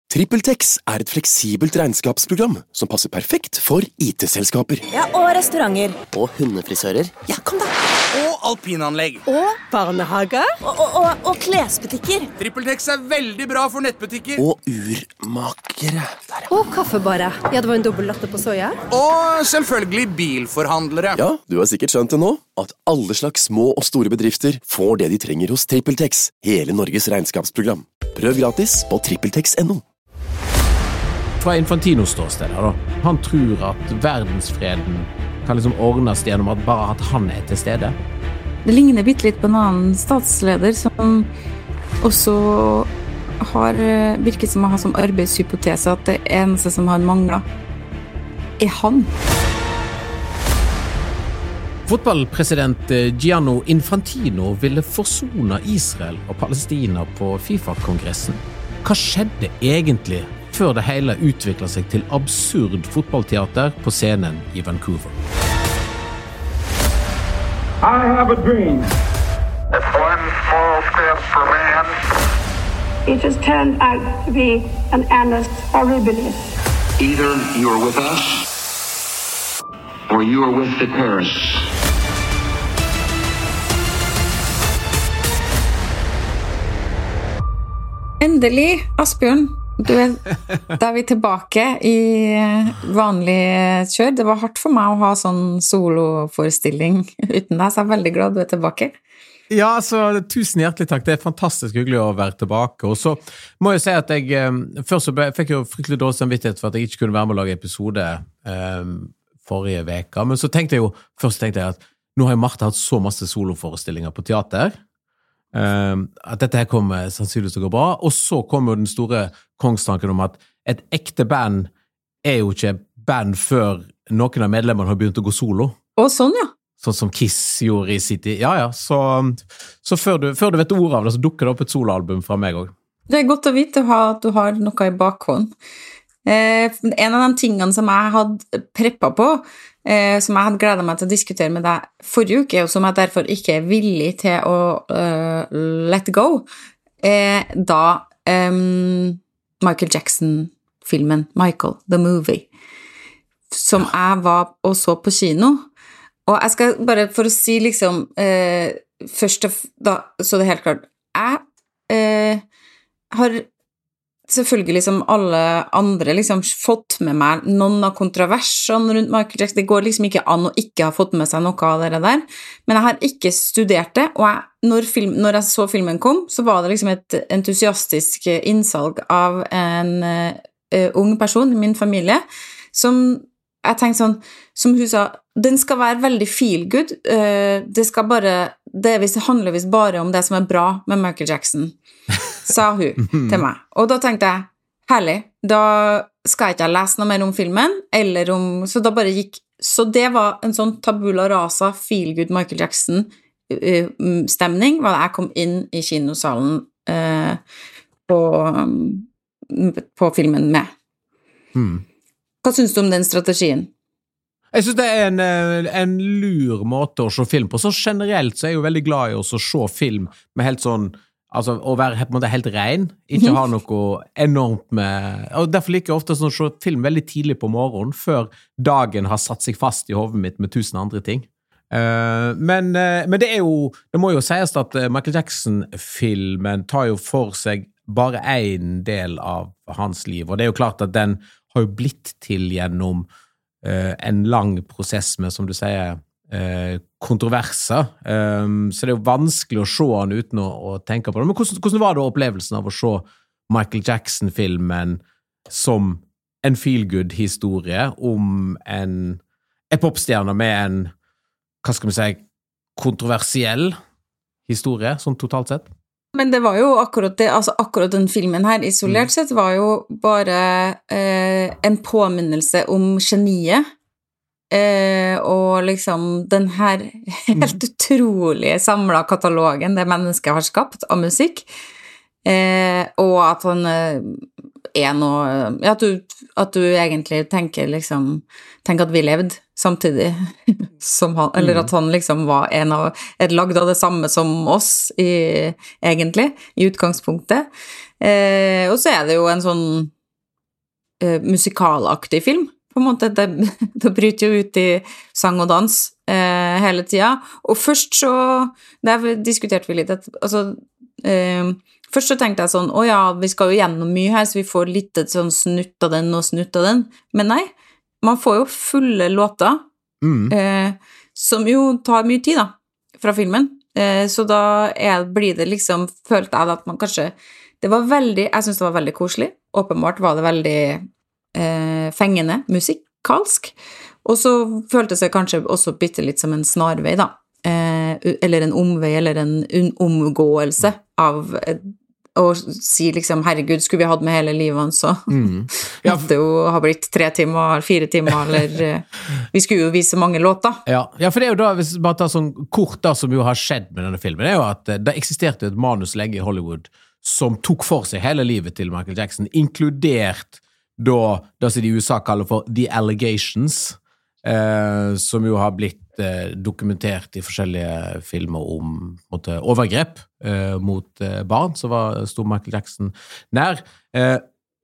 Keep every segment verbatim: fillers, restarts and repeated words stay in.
TrippelTex er et fleksibelt regnskapsprogram som passer perfekt for I T-selskaper. Ja, og restauranter. Og hundefrisører. Ja, kom da. Og alpinanlegg. Og barnehager. Og, og, og, og klesbutikker. TrippelTex er veldig bra for nettbutikker. Og urmakere. Der, ja. Og kaffebarer. Ja, det var en dobbelt latte på soja. Og selvfølgelig bilforhandlere. Ja, du har sikkert skjønt det nå, at alle slags små og store bedrifter får det de trenger hos TrippelTex, hele Norges regnskapsprogram. Prøv gratis på trippeltex punktum no. Fra Infantinos ståsted, da. Han tror at verdensfreden kan liksom ordnes gjennom at bare at han er til stede. Det ligner bitte litt på en annen statsleder som også har virket som å ha som arbeidshypotese at det eneste som han mangler er han. Fotballpresident Gianni Infantino ville forsone Israel og Palestina på FIFA-kongressen. Hva skjedde egentlig før det hele utviklet seg til absurd fotballteater på scenen I Vancouver? I have a dream. It's one small step for man. It has turned out to be an annus horribilis. Either you're with us, or you are with the terrorists. Endelig, Asbjørn, du er, da er vi tilbake I vanlig kjør. Det var hardt for meg å ha sånn soloforestilling uten deg, så jeg er veldig glad du er tilbake. Ja, så tusen hjertelig takk. Det er fantastisk hyggelig å være tilbake. Og så må jeg si at jeg, først så ble, fikk jeg jo fryktelig dårlig samvittighet for at jeg ikke kunne være med å lage episode um, forrige veka, men så tenkte jeg jo, først tenkte jeg at nå har Martha hatt så masse soloforestillinger på teater, Um, at dette her kommer sannsynligvis til å gå bra, og så kommer den store kongstanken om at et ekte band er jo ikke band før noen av medlemmene har begynt å gå solo. Og sånn, ja. Sånn som Kiss gjorde I City. Ja, ja, så, så før, du, før du vet ord av det, så dukker det opp et soloalbum fra meg også. Det er godt å vite at du har noe I bakhånd. Eh, en av de tingene som jeg hadde preppet på, eh, som jeg hadde gledet meg til å diskutere med deg forrige uke, og som jeg derfor ikke er villig til å uh, let go, eh, da um, Michael Jackson-filmen Michael, the movie, som jeg var og så på kino. Og jeg skal bare for å si liksom, eh, først da, så det er helt klart, jeg eh, har selvfølgelig som alle andre liksom fått med meg noen av kontroversene rundt Michael Jackson. Det går liksom ikke an å ikke ha fått med seg noe av det der, men jeg har ikke studert det, og jeg, når, film, når jeg så filmen kom, så var det liksom et entusiastisk innsalg av en uh, ung person I min familie, som jeg tenkte sånn, som hun sa, den skal være veldig feel good, uh, det skal bare, det handler visst bare om det som er bra med Michael Jackson, sa hun til meg. Og da tenkte jeg, herlig, da skal jeg ikke lese noe mer om filmen, eller om, så da bare gikk, så det var en sånn tabula rasa, feel good Michael Jackson uh, stemning, var da jeg kom inn I kinosalen uh, på, um, på filmen med. Mm. Hva synes du om den strategien? Jeg synes det er en, en lur måte å se film på. Så generelt så er jeg jo veldig glad I å se film med helt sånn, altså å være på en måte helt ren, ikke ha noe enormt med, og derfor liker jeg ofte sånn å se film veldig tidlig på morgenen, før dagen har satt seg fast I hodet mitt med tusen andre ting. Uh, men, uh, men det er jo, det må jo sies at Michael Jackson-filmen tar jo for seg bare en del av hans liv, og det er jo klart at den har jo blitt til gjennom uh, en lang prosess med, som du sier, uh, kontroverser. Um, så det er jo vanskelig å se han uten å, å tenke på det. Men hvordan, hvordan var det opplevelsen av å se Michael Jackson-filmen som en feel-good-historie om en, en popstjerne med en, hva skal vi si, kontroversiell historie, sånn totalt sett? Men det var jo akkurat det, altså akkurat den filmen her, isolert sett, var jo bare eh, en påminnelse om geniet, eh, og liksom den her helt utrolige samlet katalogen det mennesket har skapt av musikk, eh, og at han eh, er noe, ja, at du, at du egentlig tenker liksom, tenker at vi levde samtidig som han, eller at han liksom var en av, et lagd av det samme som oss i, egentlig, I utgangspunktet. Eh, og så er det jo en sånn uh, musikalaktig film, på en måte, det, det bryter jo ut i sang og dans uh, hele tiden, og først så, der diskuterte vi litt, at, altså, uh, først så tenkte jeg sånn, å ja, vi skal jo gjennom mye her, så vi får litt et sånn snutt av den og snutt av den, men nei, man får jo fulle låter, mm. uh, som jo tar mye tid da, fra filmen, uh, så da er, blir det liksom, følte jeg at man kanskje, det var veldig, jeg synes det var veldig koselig, åpenbart var det veldig eh, fengende, musikalsk, og så føltes det kanskje også bitte litt som en snarvei da, eh, eller en omvei, eller en un- omgåelse av eh, å si liksom, herregud, skulle vi hatt med hele livet, så mm. ja. måtte jo ha blitt tre timer, fire timer, eller eh, vi skulle jo vise mange låter. Ja. ja, for det er jo da, hvis vi bare tar sånn kort da, som jo har skjedd med denne filmen, det er jo at det eksisterte et manus lenge i Hollywood, som tok for seg hele livet til Michael Jackson, inkludert da, det som de i U S A kaller for The Allegations, eh, som jo har blitt eh, dokumentert i forskjellige filmer om måtte, overgrep eh, mot eh, barn, så var, stod Michael Jackson nær. Eh,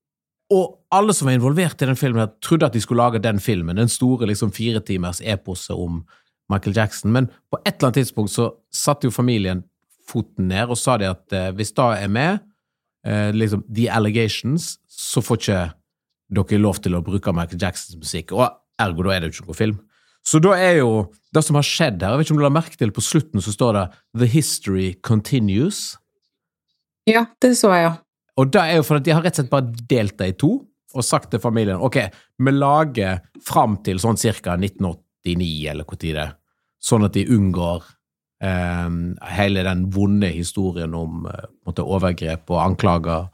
og alle som var involvert i den filmen trodde at de skulle lage den filmen, den store liksom, fire timers epose om Michael Jackson, men på et eller annet tidspunkt så satt jo familien foten ned og sa de at eh, hvis da er med eh, liksom The Allegations, så får ikke dere lov til å bruke Michael Jacksons musikk, og ergo da er det jo ikke noen film. Så da er jo det som har skjedd her, jeg vet ikke om du la merke til på slutten så står det The History Continues. Ja, det så jeg jo. Og det er jo for at de har rett og slett bare delt det i to, og sagt til familien, ok, vi lager frem til sånn cirka nitten åttini eller hvor tid det er, sånn at de unngår Um, hele den vonde historien om uh, måtte, overgrep og anklager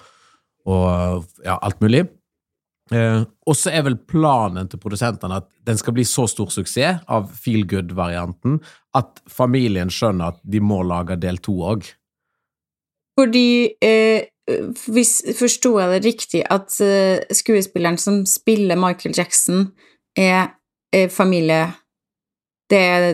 og ja, alt mulig. Uh, og så er vel planen til produsentene at den skal bli så stor suksess av feel-good-varianten at familien skjønner at de må lage del to også. Fordi, eh, hvis forstod jeg det riktig, at uh, skuespilleren som spiller Michael Jackson er, er familie det er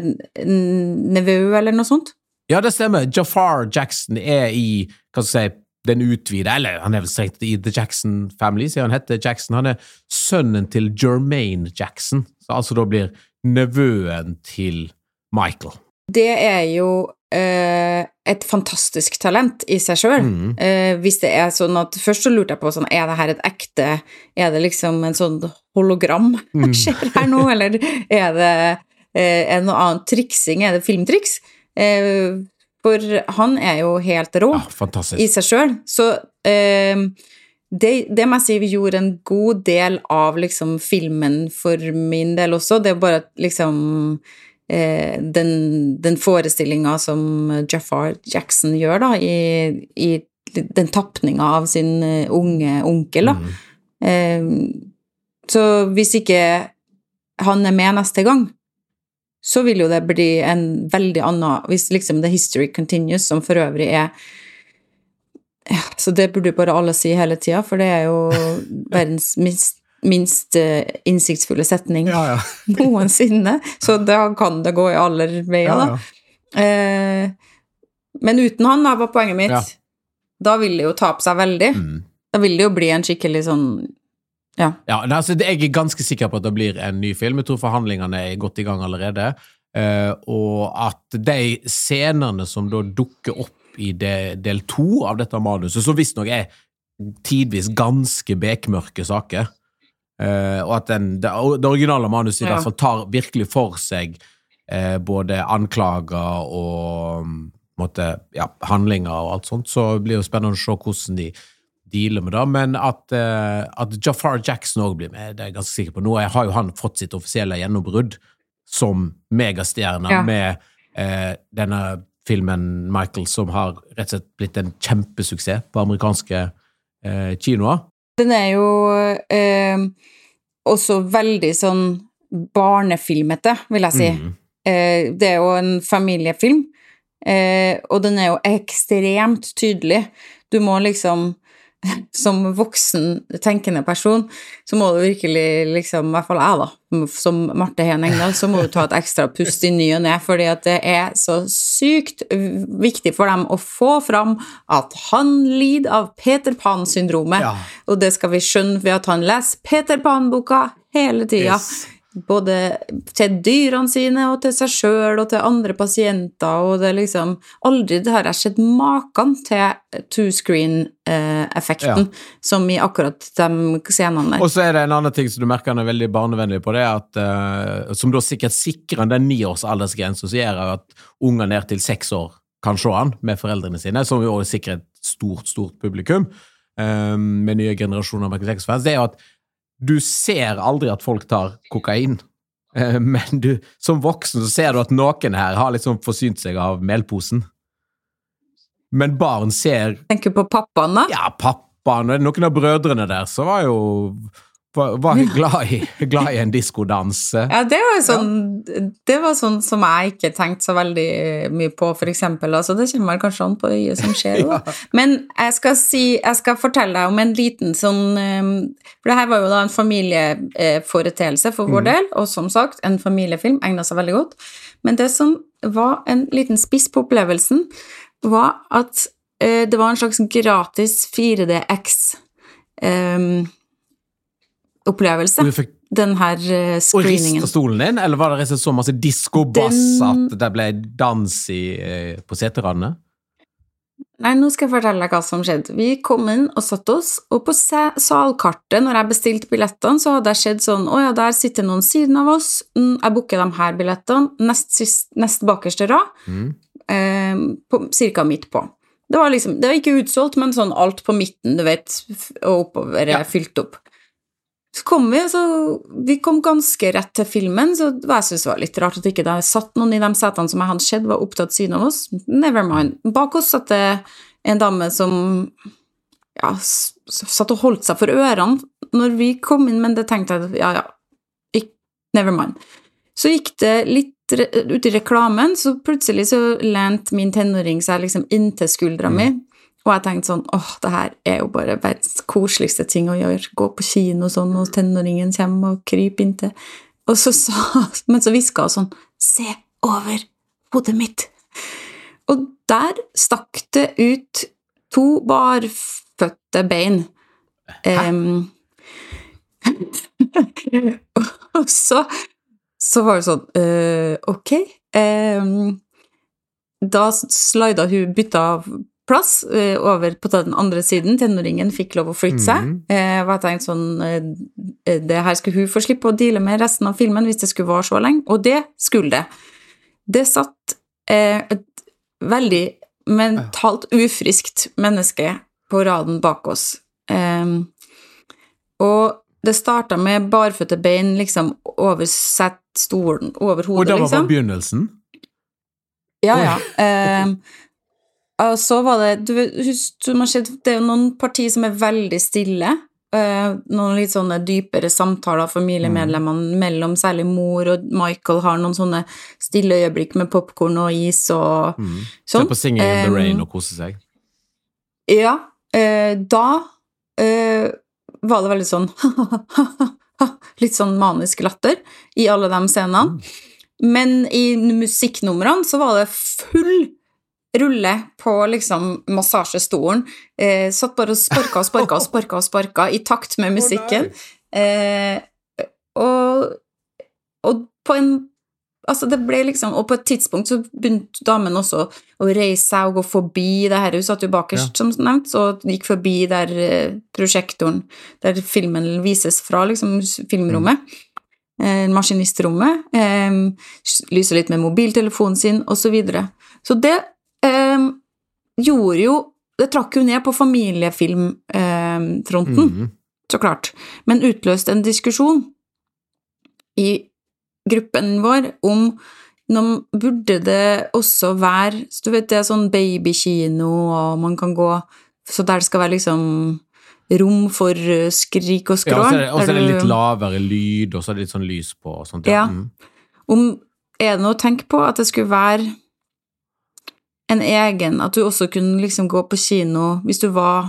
nevø eller noe sånt? Ja, det stemmer. Jafar Jackson er i, hva skal jeg si, den utvide, eller han er vel strengt i The Jackson Family, sier han heter Jackson. Han er sønnen til Jermaine Jackson, så altså da blir nevøen til Michael. Det er jo eh, et fantastisk talent i seg selv. Mm. Eh, hvis det er sånn at, først så lurte jeg på sånn, er det her et ekte, er det liksom en sånn hologram mm. skjer her nå, eller er det en noe annet triksing, er det filmtriks? Eh, for han er jo helt rå ja, i seg selv. Så eh, det, det må jeg si vi gjorde en god del av liksom, filmen for min del også. Det er bare liksom eh, den, den forestillingen som Jafar Jackson gjør da, i, i den tappningen av sin unge onkel. Da. Mm. Eh, så hvis ikke han er med neste gang, så vil jo det bli en veldig annen, hvis liksom The History Continues, som for øvrig er, ja, så det burde bare alle si hele tiden, for det er jo verdens minst, minst uh, innsiktsfulle setning ja, ja. noensinne, så da kan det gå i aller veier da. Ja, ja. Eh, men uten han da, var poenget mitt, ja. Da vil det jo tape seg veldig. Mm. Da vil det jo bli en skikkelig sånn Ja, ja altså, jeg er ganske sikker på at det blir en ny film. Jeg tror forhandlingene er godt i gang allerede. Uh, og at de scenene som da dukker opp i de, del to av dette manuset, så visst nok er tidvis ganske bekmørke saker. Uh, og at den, det, det originale manuset i hvert fall tar virkelig for seg uh, både anklager og måtte, ja, handlinger og alt sånt. Så det blir jo spennende å se hvordan de dealer med det, men at, uh, at Jafar Jackson også blir med, det er jeg ganske sikker på. Nå har jo han fått sitt offisielle gjennombrudd som megastjerne ja. Med uh, denne filmen Michael, som har rett og slett blitt en kjempesuksess på amerikanske uh, kinoer. Den er jo uh, også veldig sånn barnefilmete, vil jeg si. Mm. Uh, det er jo en familiefilm, uh, og den er jo ekstremt tydelig. Du må liksom som voksen tenkende person, så må du virkelig, liksom, I hvert fall jeg da, som Marte Hen Engdahl, så må du ta et ekstra pust I ny og ned, fordi at det er så sykt viktig for dem å få fram at han lider av Peter Pan-syndromet, ja. Og det skal vi skjønne ved at han leser Peter Pan-boka hele tiden. Yes. Både til dyrene sine og til seg selv og til andre pasienter og det liksom aldri det har jeg sett maken til two-screen-effekten ja. Som I akkurat de scenene og så er det en annen ting som du merker han er veldig barnevennlig på det at uh, som da sikkert sikrer den ni års aldersgrensen så sier jeg at unger ned til seks år kan se han med foreldrene sine som jo også sikrer et stort, stort publikum um, med nye generasjoner av Michael Jackson-fans det er jo at du ser aldri at folk tar kokain, men du, som voksen så ser du at noen her har liksom forsynt seg av melposen. Men barn ser... Tenker du på pappaen da? Ja, pappaen. Noen av brødrene der så var jo var, var glad, I, glad I en diskodans. Ja, det var sånn, ja. Det var sånn som jeg ikke tenkte så veldig mye på, for eksempel. Altså, det kommer kanskje an på øyet som skjer. ja. Men jeg skal, si, jeg skal fortelle deg om en liten sånn, for det her var jo da en familieforeteelse for vår del, og som sagt, en familiefilm egnet seg veldig godt. Men det som var en liten spiss på opplevelsen, var at det var en slags gratis fire D X um, opplevelse, fikk, den her uh, screeningen. Og ristet stolen din, eller var det rett og slett så masse disco-bass den... at det ble dans i, uh, på seterandene? Nei, nå skal jeg fortelle deg hva som skjedde. Vi kom inn og satt oss, og på salkartet, når jeg bestilte billettene, så hadde jeg skjedd sånn, åja, der sitter noen siden av oss, jeg booker de her billettene, nest, sist, nest bakerste rad, mm. eh, på, cirka midt på. Det var liksom, det var ikke utsolgt, men sånn alt på midten, du vet, og oppover ja. Fylt opp. Så kom vi, så vi kom ganske rett til filmen, så jeg synes det var litt rart at ikke det satt noen I de setene som jeg hadde skjedd, var opptatt siden av oss. Never mind. Bak oss satt det en dame som ja, satt og holdt seg for ørene når vi kom inn, men det tenkte jeg, ja, ja, ikke, never mind. Så gikk det litt ut I reklamen, så plutselig så lente min tenåring seg liksom inntil skuldra mi, mm. Og jeg tenkte sånn, åh, det her er jo bare verdens koseligste ting å gjøre, gå på kino og sånn, og tenåringen kommer og kryper inntil. Og så sa, men så visket hun sånn, se over hodet mitt. Og der stakk det ut to barføtte bein. Um, og så, så var det sånn, uh, ok. Um, da slidet hun bytta av plass uh, over på den andre siden, tenåringen fikk lov å flytte seg, mm. uh, var tenkt sånn, uh, det her skulle hun få slippe å deale med resten av filmen hvis det skulle vare så lenge, og det skulle det. Det satt uh, et veldig mentalt ufriskt menneske på raden bak oss. Um, og det startet med barføtte bein liksom over sett stolen, over hodet, liksom. Og det var liksom. På begynnelsen? Ja, ja. Um, Og så var det, du, husk, det er jo noen partier som er veldig stille, uh, noen litt sånne dypere samtaler, familiemedlemmene mm. mellom, særlig mor og Michael har noen sånne stille øyeblikk med popcorn og is og mm. sånn. Se på Singing in the Rain og kose seg. Ja, uh, da uh, var det veldig sånn, litt sånn manisk latter I alle de scenene, mm. men I musikknumrene så var det full rulle på liksom massasjestolen, eh, satt bare og sparka og sparka og sparka og sparka I takt med musikken. Eh, og, og på en, altså det ble liksom, og på et tidspunkt så begynte damen også å reise seg og gå forbi det her, hun satt jo bakerst ja. Som nevnt, så gikk forbi der eh, prosjektoren, der filmen vises fra liksom filmrommet, eh, maskinistrommet, eh, lyser litt med mobiltelefonen sin, og så videre. Så det Um, gjorde jo, det trakk jo ned på familiefilmfronten, um, mm. så klart, men utløste en diskusjon I gruppen vår om nå burde det også være, du vet det er sånn babykino, og man kan gå, så der skal være liksom rom for skrik og skrål. Ja, og så er det litt lavere lyd, og så er det litt sånn lys på, og sånt. Ja, mm. om, er det noe å tenke på at det skulle være en egen, at du også kunne liksom gå på kino hvis du var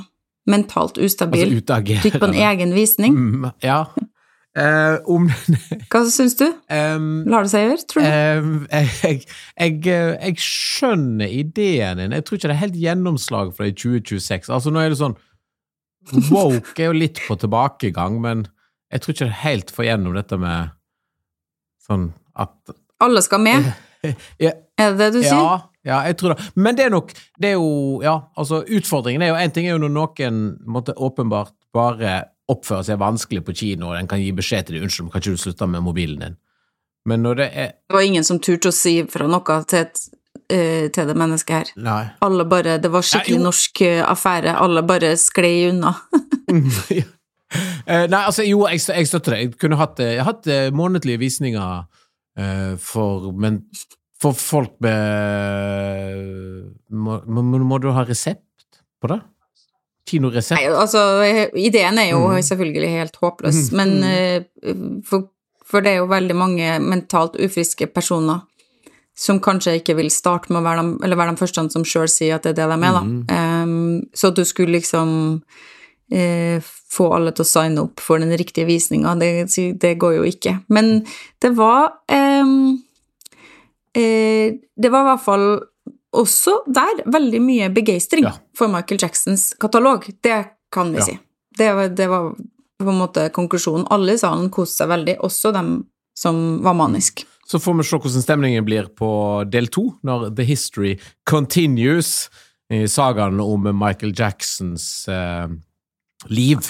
mentalt ustabil. Altså utagerende. Trykk på en egen visning. Mm, ja. Uh, om... Hva synes du? Um, Lar det seg gjøre, tror du? Um, jeg, jeg, jeg, jeg skjønner ideen din. Jeg tror ikke det er helt gjennomslag for det i tjue tjueseks. Altså nå er det sånn, woke er jo litt på tilbakegang, men jeg tror ikke det er helt for gjennom dette med sånn at... Alle skal med? ja, er det det du sier? Ja, ja, jeg tror det. Men det er nok, det er jo, ja, altså utfordringen er jo, en ting er jo når noen måtte åpenbart bare oppføre seg vanskelig på kino, og den kan gi beskjed til deg, unnskyld, kan ikke du slutte med mobilen din? Men når det er... Det var ingen som turte å si fra noe til, et, uh, til det mennesket her. Nei. Alle bare, det var skikkelig ja, norsk affære, alle bare sklei unna. ja. uh, nei, altså, jo, jeg, jeg støtter det. Jeg kunne hatt, jeg har hatt uh, månedlige visninger uh, for, men for folk med... Må, må, må du ha resept på det? Kinoresept? Nei, altså, ideen er jo mm. selvfølgelig helt håpløs, mm. men uh, for, for det er jo veldig mange mentalt ufriske personer som kanskje ikke vil starte med å være de, eller være de første som selv sier at det er det de er, da. Mm. Um, så at du skulle liksom uh, få alle til å signe opp for den riktige visningen, det, det går jo ikke. Men det var um, uh, det var i hvert fall også der veldig mye begeistring ja. For Michael Jacksons katalog, det kan vi ja. Si. Det var, det var på en måte konklusjonen. Alle i salen koste seg veldig, også dem som var manisk. Så får vi se hvordan stemningen blir på del to, når The History Continues i sagaen om Michael Jacksons eh, liv.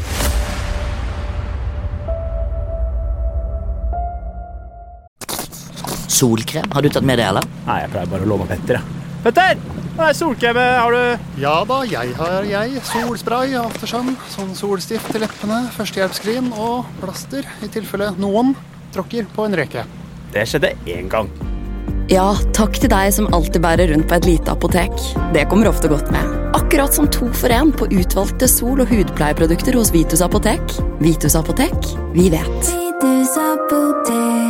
Solkrem, har du tatt med det, eller? Nei, jeg pleier bare å låne Petter, ja. Petter! Hva er solkrem, har du? Ja da, jeg har jeg. Solspray, aftersun, sånn solstift til leppene, førstehjelpskrim og plaster, i tilfelle noen tråkker på en reke. Det skjedde en gang. Ja, takk til deg som alltid bærer rundt på et lite apotek. Det kommer ofte godt med. Akkurat som to for en på utvalgte sol- og hudpleieprodukter hos Vitus Apotek. Vitus Apotek, vi vet. Vitus Apotek.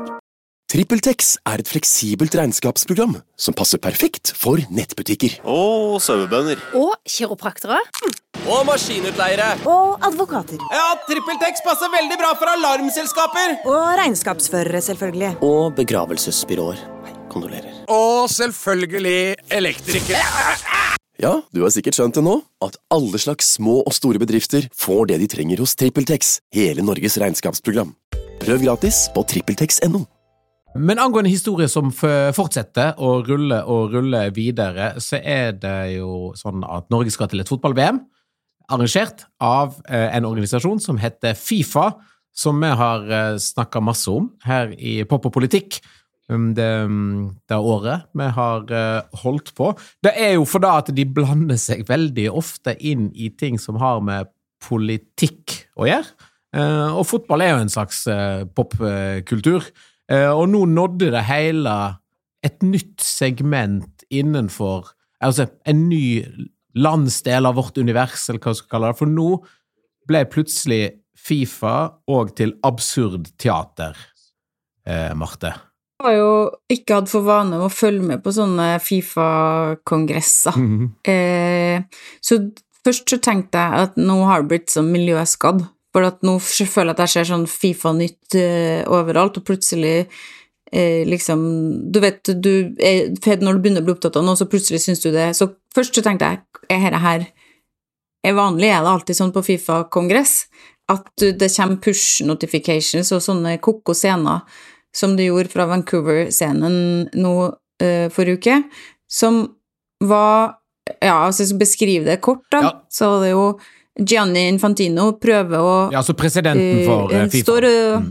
TrippelTex er et fleksibelt regnskapsprogram som passer perfekt for nettbutikker. Og sauebønder. Og kiropraktere. Og maskinutleiere. Og advokater. Ja, TrippelTex passer veldig bra for alarmselskaper. Og regnskapsførere, selvfølgelig. Og begravelsesbyråer. Hei, kondolerer. Og selvfølgelig elektrikere. Ja, du har sikkert skjønt det nå, at alle slags små og store bedrifter får det de trenger hos TrippelTex, hele Norges regnskapsprogram. Prøv gratis på trippeltex punktum no. Men angående historie som fortsetter å rulle og rulle videre, så er det jo sånn at Norge skal til et fotball-V M, arrangert av en organisasjon som heter FIFA, som vi har snakket masse om her i Pop og Politikk, det, det året vi har holdt på. Det er jo for da at de blander seg veldig ofte inn i ting som har med politikk å gjøre, og fotball er jo en slags popkultur. Uh, og nå nådde det hele et nytt segment innenfor, altså en ny landsdel av vårt univers, eller hva vi skal kalle det, for nå ble plutselig FIFA og til absurd teater, uh, Marte. Jeg har jo ikke hatt for vane å følge med på sånne FIFA-kongresser. Mm-hmm. uh, så først så tenkte jeg at nå har det blitt så miljøskadd. For at nå føler jeg at jeg ser sånn FIFA-nytt uh, overalt, og plutselig uh, liksom, du vet, du er, når du begynner å bli opptatt av noe, så plutselig synes du det. Så først så tenkte jeg, er dette her er vanlig, er det alltid sånn på FIFA-kongress, at uh, det kommer push-notifications og sånne koko-scener, som det gjorde fra Vancouver-scenen nå uh, forrige uke, som var, ja, altså beskriv det kort da, ja. Så var det jo Gianni Infantino prøver å ja, så presidenten for uh, FIFA står og mm.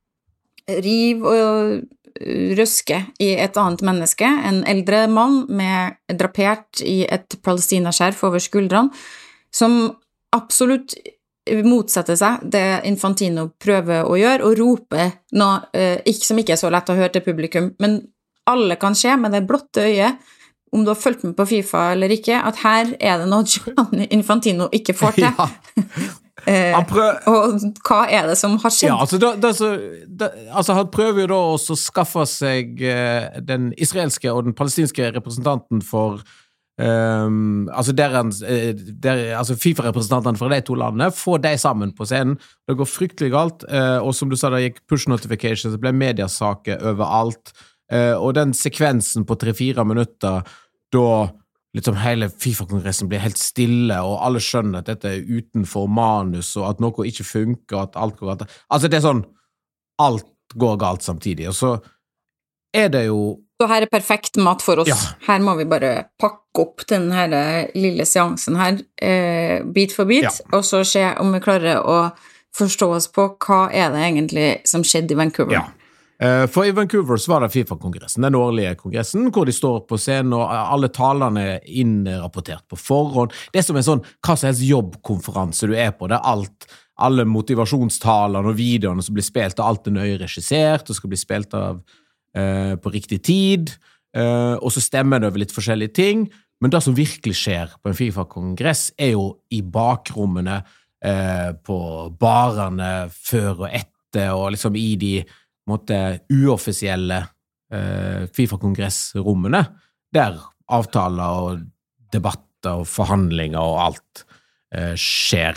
riv og røske i et annet menneske, en eldre mann med drapert i et palestinaskjerf over skuldrene, som absolutt motsetter seg det Infantino prøver å gjøre, og roper noe uh, ikke, som ikke er så lett å høre til publikum, men alle kan skje med det blotte øyet, om du har fulgt med på FIFA eller ikke, at her er det noe Gianni Infantino ikke får til. Ja. eh, prøv... Og hva er det som har skjedd? Ja, altså, da, da, så, da, altså han prøver jo da også å skaffe seg eh, den israelske og den palestinske representanten for Um, altså, der, der, altså FIFA-representantene fra de to landene får de sammen på scenen. Det går fryktelig galt, uh, og som du sa, det gikk push notifications, det ble mediasaker overalt, uh, og den sekvensen på tre-fire minutter, da liksom hele FIFA-kongressen blir helt stille, og alle skjønner at dette er utenfor manus, og at noe ikke funker, og at alt går galt. Altså, det er sånn, alt går galt samtidig, og så er det jo Så her er perfekt mat for oss. Ja. Her må vi bare pakke opp den her lille seansen her, eh, bit for bit, ja. Og så se om vi klarer å forstå oss på hva er det egentlig som skjedde i Vancouver. Ja. Eh, for i Vancouver så var det FIFA-kongressen, den årlige kongressen, hvor de står på scenen, og alle talerne er innrapportert på forhånd. Det er som en sånn, hva som helst jobbkonferanse du er på, det er alt, alle motivasjonstalene og videoene som blir spilt, og alt er nøye regissert, og skal bli spilt av Uh, på riktig tid, uh, og så stemmer det over litt forskjellige ting, men det som virkelig skjer på en FIFA-kongress er jo i bakrommene, uh, på barene før og etter, og liksom i de måtte, uoffisielle uh, FIFA-kongressrommene, der avtaler og debatter og forhandlinger og alt uh, skjer.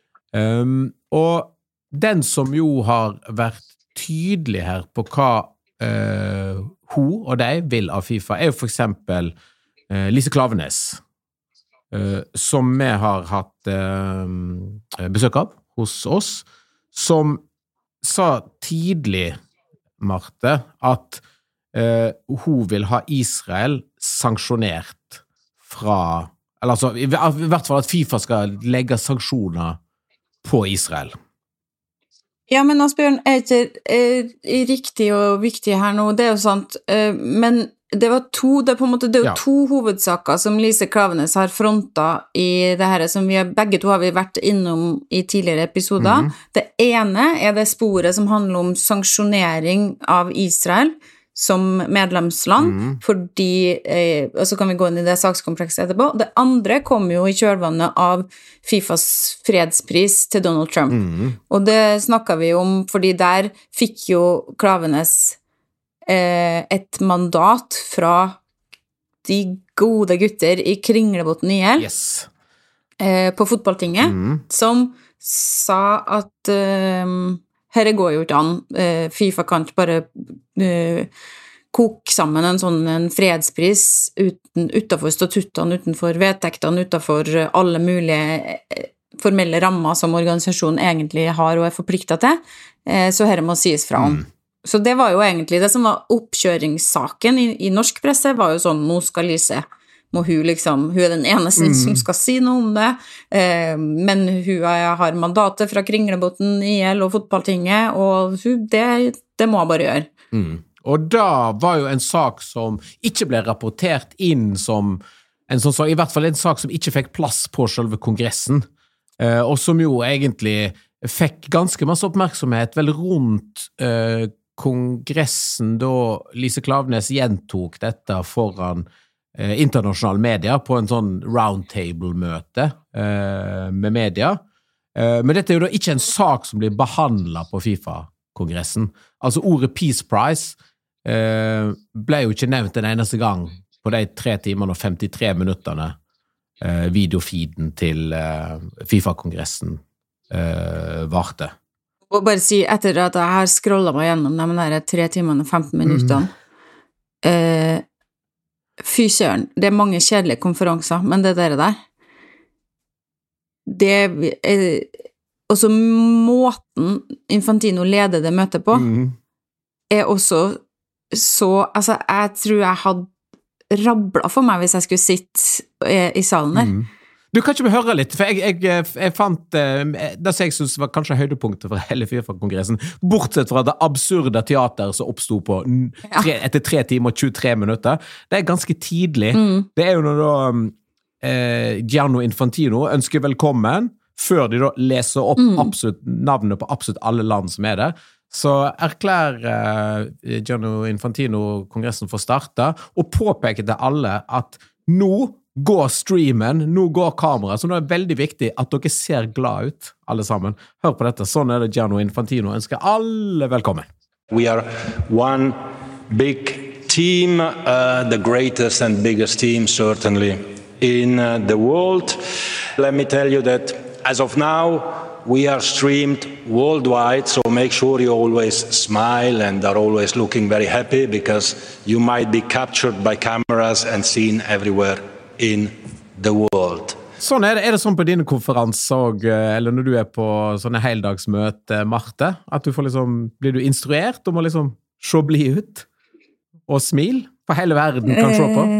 Um, og den som jo har vært tydelig her på hva Uh, hun og de vil av FIFA er jo for eksempel uh, Lise Klaveness, uh, som vi har hatt uh, besøk av hos oss, som sa tidlig, Marte, at uh, hun vil ha Israel sanksjonert fra, eller altså, i, i hvert fall at FIFA skal legge sanksjoner på Israel. Ja, men Asbjørn, er ikke er, er riktig og viktig her nå, det er jo sant, men det var to, det er på en måte, det er jo ja. to hovedsaker som Lise Klaveness har frontet i det her, som vi har, begge to har vi vært innom i tidligere episoder. Mm-hmm. Det ene er det sporet som handler om sanksjonering av Israel som medlemsland, mm. fordi, eh, og så kan vi gå inn i det sakskomplekset etterpå. Det andre kom jo i kjølvannet av FIFAs fredspris til Donald Trump. Mm. Og det snakket vi om, fordi der fikk jo Klaveness eh, et mandat fra de gode gutter i Kringlebotn I L yes. eh, på fotballtinget, mm. som sa at eh, herre går jo ikke an, eh, FIFA kan ikke bare eh, koke sammen en sånn en fredspris uten, utenfor statuttene, utenfor vedtektene, utenfor alle mulige formelle rammer som organisasjonen egentlig har og er forpliktet til, eh, så herre må sies fra om. Mm. Så det var jo egentlig det som var oppkjøringssaken i, i norsk presse, var jo sånn, nå skal Lise, må hun liksom, hun er den eneste mm. som skal si noe om det, eh, men hun har mandatet fra Kringlebotn I L og fotballtinget, og hun, det, det må hun bare gjøre. Mm. Og da var jo en sak som ikke ble rapportert inn som en sånn sak, i hvert fall en sak som ikke fikk plass på selve kongressen, eh, og som jo egentlig fikk ganske masse oppmerksomhet vel rundt eh, kongressen da Lise Klaveness gjentok dette foran eh, internasjonale medier på en sånn roundtable-møte eh, med media. Eh, men dette er jo da ikke en sak som blir behandlet på FIFA-kongressen. Altså ordet Peace Prize eh, ble jo ikke nevnt en eneste gang på de tre timene og femtitre minutterne eh, videofeeden til eh, FIFA-kongressen eh, varte. Og bare si, etter at jeg har scrollet meg gjennom de der tre timene og femten minuttene, mm. eh, fy søren, det er mange kjedelige konferanser, men det der der, det er, også måten Infantino leder det møtet på, mm. er også så, altså, jeg tror jeg hadde rablet for meg hvis jeg skulle sitte i, i salen der. Mm. Du kan ikke høre litt, for jeg, jeg, jeg fant det som jeg synes var kanskje høydepunktet for hele FIFA-kongressen, bortsett fra det absurde teater som oppstod på tre, etter tre timer og tjuetre minutter. Det er ganske tidlig. Mm. Det er jo når da eh, Gianni Infantino ønsker velkommen, før de da leser opp mm. absolutt navnet på absolutt alle land som er der. Så erklærer eh, Gianni Infantino kongressen for å starte, og påpeker til alle at nå går streamen, nå går kamera, så nå er det veldig viktig at dere ser glad ut, alle sammen. Hør på dette, sånn er det Gianni Infantino ønsker alle velkommen. We are one big team, uh, the greatest and biggest team certainly in uh, the world. Let me tell you that as of now, we are streamed worldwide, so make sure you always smile and are always looking very happy because you might be captured by cameras and seen everywhere in the world. Sånn er det, er det sånn på dine konferanser, eller når du er på sånne heldagsmøte, Marte, at du får liksom, blir du instruert om å liksom se blid ut og smil for hele verden kan se på?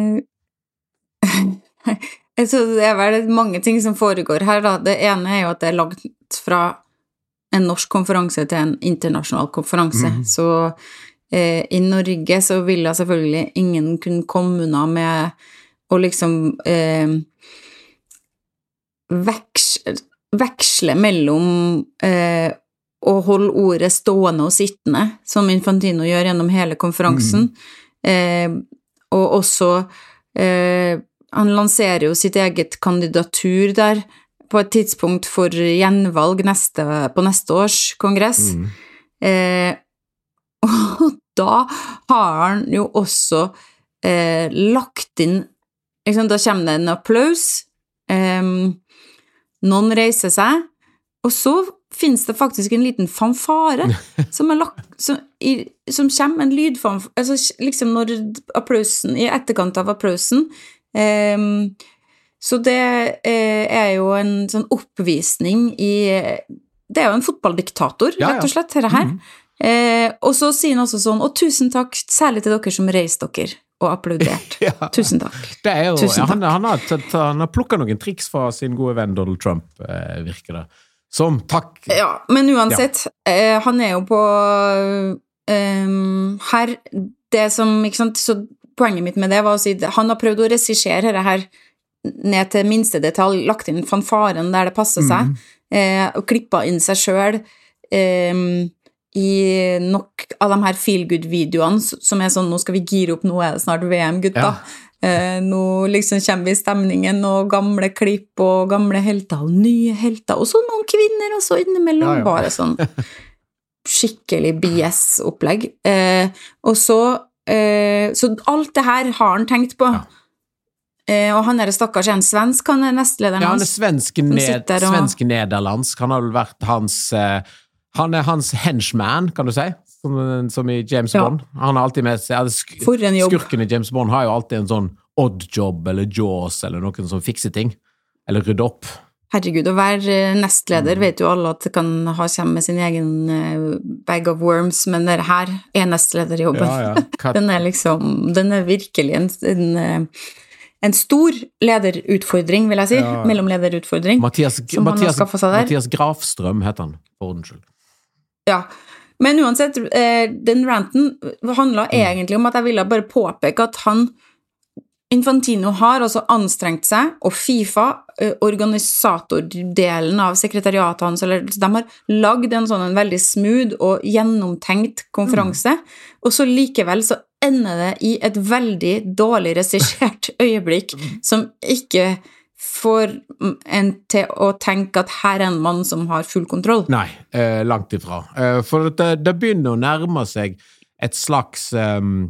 Så det er vel mange ting som foregår her da. Det ene er jo at det er lagt fra en norsk konferanse til en internasjonal konferanse. Mm. Så eh, i Norge så vil jeg selvfølgelig ingen kunne komme unna med å liksom eh, veksle, veksle mellom eh, å holde ordet stående og sittende, som Infantino gjør gjennom hele konferansen. Mm. Eh, og også eh, han lanserer jo sitt eget kandidatur der på et tidspunkt for gjenvalg neste, på neste års kongress. Mm. Eh, og da har han jo også eh, lagt inn, liksom, da kommer det en applaus, eh, noen reiser seg, og så finnes det faktisk en liten fanfare som er lagt, som, i, som kommer en lydfanfare, altså liksom når applausen, i etterkant av applausen, Um, så det uh, er jo en sånn oppvisning i det er jo en fotballdiktator, ja, ja. Rett og slett, det her. Mm. Uh, og så sier han også sånn, og tusen takk, særlig til dere som reiste dere og applaudert. Ja. Tusen takk. Det er jo, tusen ja, han, takk. Han, har tatt, han har plukket noen triks fra sin gode venn Donald Trump, uh, virker det. Som takk. Ja, men uansett, ja. uh, han er jo på um, her, det som, ikke sant, så poenget mitt med det var å si, han har prøvd å regissere dette her ned til minste detalj, lagt inn fanfaren der det passer seg, mm. eh, og klippet inn seg selv eh, i nok av de her feel-good-videoene, som er sånn, nå skal vi gire opp, nå er det snart V M, gutta. Ja. Eh, nå liksom kommer vi i stemningen, og gamle klipp, og gamle helter, og nye helter, og så noen kvinner, og så innimellom, ja, ja. Bare sånn skikkelig B S-opplegg. Eh, og så Uh, så alt det her har han tenkt på, ja. uh, og han er stakkars en svensk, han er nestlederen hans. Ja, han er svensk, ned, og... svensk nederlandsk, han har vel vært hans uh, han er hans henchman, kan du si, som, som i James ja. Bond. Han har alltid med seg, sk skurken i James Bond har jo alltid en sånn odd job, eller Jaws, eller noen som fikser ting, eller rydde opp. Herregud, å være nestleder, vet jo alle at det kan ha sammen med sin egen bag of worms, men det her er nestlederjobben. Ja, ja. Den er liksom, den er virkelig en, en, en stor lederutfordring, vil jeg si, ja. Mellomlederutfordring. Mathias, Mathias, Mathias Grafstrøm heter han, for ordens skyld. Ja, men uansett, den ranten handlet mm. egentlig om at jeg ville bare påpeke at han Infantino har også anstrengt seg, og FIFA, organisatordelen av sekretariatet hans, eller, de har lagd en sånn en veldig smooth og gjennomtenkt konferanse, mm. og så likevel så ender det i et veldig dårlig regissert øyeblikk, som ikke får en til å tenke at her er en mann som har full kontroll. Nei, eh, langt ifra. Eh, for det, det begynner å nærme seg et slags... Um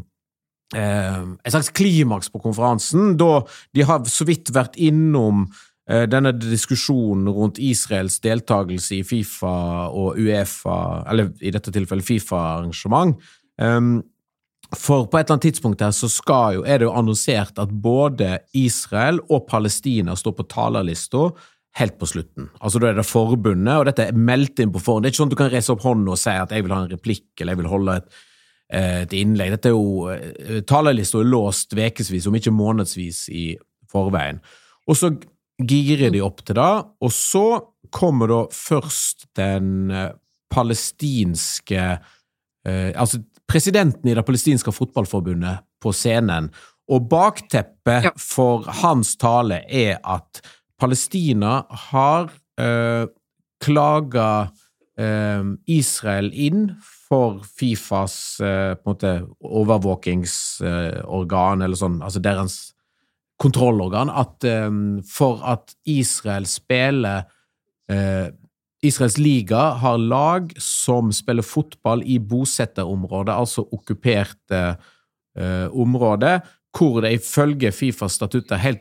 Uh, et slags klimaks på konferansen, da de har så vidt vært innom uh, denne diskusjonen rundt Israels deltagelse i FIFA og UEFA, eller i dette tilfellet FIFA-arrangement. Um, for på et eller annet tidspunkt her så skal jo, er det jo annonsert at både Israel og Palestina står på talerlista helt på slutten. Altså da er det forbundet, og dette er meldt inn på forhånd. Det er ikke sånn at du kan reise opp hånden og si at jeg vil ha en replikk, eller jeg vil holde et et innlegg. Dette er jo talerlister er låst vekesvis, om ikke månedsvis i forveien. Og så girer de opp til det, og så kommer da først den palestinske eh, altså presidenten i det palestinske fotballforbundet på scenen, og bakteppet ja. For hans tale er at Palestina har eh, klaget eh, Israel inn for FIFAs eh, på en måte overvåkingsorgan, eller sånn, altså deres kontrollorgan, at eh, for at Israel spiller eh, Israels liga har lag som spiller fotball i bosetterområdet, altså okkuperte eh, områder, hvor det ifølge FIFAs statutter helt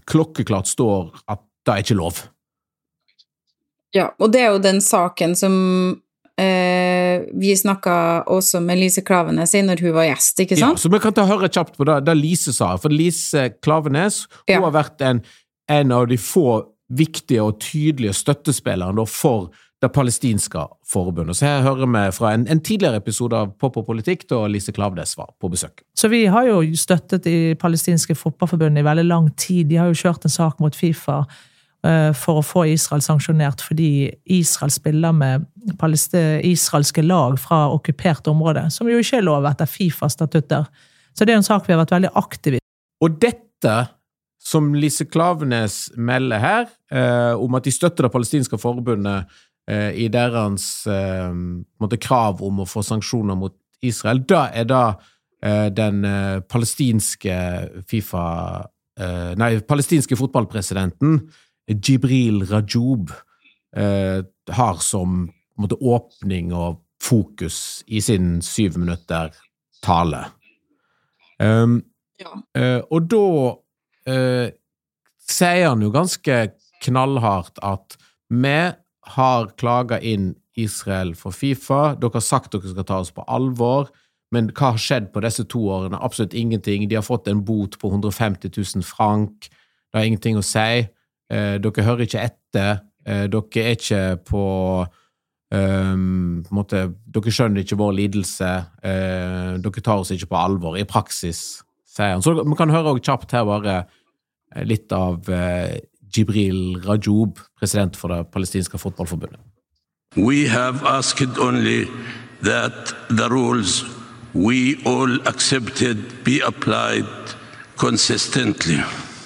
klokkeklart står at det er ikke lov. Ja, og det er jo den saken som eh, vi snakket også med Lise Klaveness i når hun var gjest, ikke sant? Ja, så vi kan ta høre kjapt på det, det Lise sa, for Lise Klaveness, hun ja. har vært en, en av de få viktige og tydelige støttespillere for det palestinske forbundet. Så her hører vi fra en, en tidligere episode av Pop og Politikk, da Lise Klaveness var på besøk. Så vi har jo støttet i palestinske fotballforbundet i veldig lang tid. De har jo kjørt en sak mot FIFA for å få Israel sanksjonert, fordi Israel spiller med israelske lag fra okkupert område, som jo ikke er lov etter FIFA-statutter. Så det er en sak vi har vært veldig aktive i. Og dette, som Lise Klaveness melder her, eh, om at de støtter det palestinske forbundet eh, i deres eh, måte, krav om å få sanksjoner mot Israel, da er da eh, den eh, palestinske FIFA, eh, nei, palestinske fotballpresidenten Jibril Rajoub eh, har som måte, åpning og fokus i sin syv minutter tale. Um, ja. eh, og da eh, sier han jo ganske knallhardt at vi har klaget inn Israel for FIFA, dere har sagt dere skal ta oss på alvor, men hva har skjedd på disse to årene? Absolutt ingenting. De har fått en bot på hundre og femti tusen frank, det har ingenting å si. Eh, dere hører ikke etter, eh, dere er ikke på, um, på en måte, dere skjønner ikke vår lidelse, eh, dere tar oss ikke på alvor, i praksis, sier han. Så man kan høre også kjapt her bare litt av eh, Jibril Rajoub, president for det palestinske fotballforbundet. We have asked only that the rules we all accepted be applied consistently.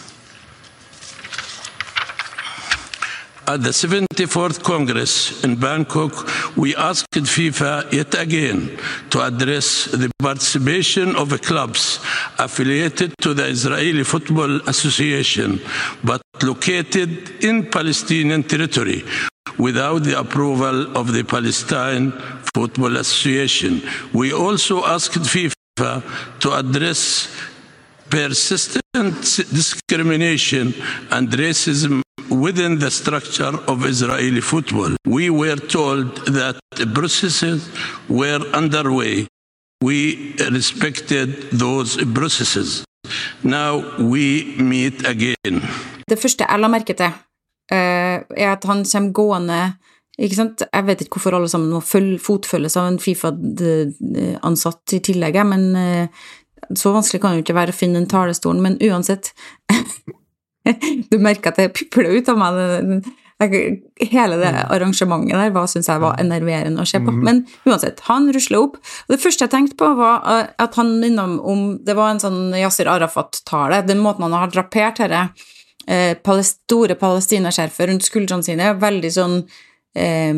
At the seventy-fourth Congress in Bangkok, we asked FIFA yet again to address the participation of clubs affiliated to the Israeli Football Association, but located in Palestinian territory, without the approval of the Palestine Football Association. We also asked FIFA to address persistent discrimination and racism within the structure of Israeli football. We were told that processes were underway. We respected those processes. Now we meet again. Det første jeg la merke til Uh, er at han kommer gående, ikke sant? Jeg vet ikke hvorfor alle sammen må følge, fotfølges av en FIFA-ansatt i tillegg, men uh, så vanskelig kan det jo ikke være å finne en talestolen, men uansett du merker at det pipler ut av meg hele det arrangementet der, hva synes jeg var enerverende å se på, men uansett, han rusler opp, og det første jeg tenkte på var at han minnet om, det var en sånn Yasser Arafat-tale, den måten han har drapert her Eh, store palestinaskjerfer rundt skuldrene sine, veldig sånn eh,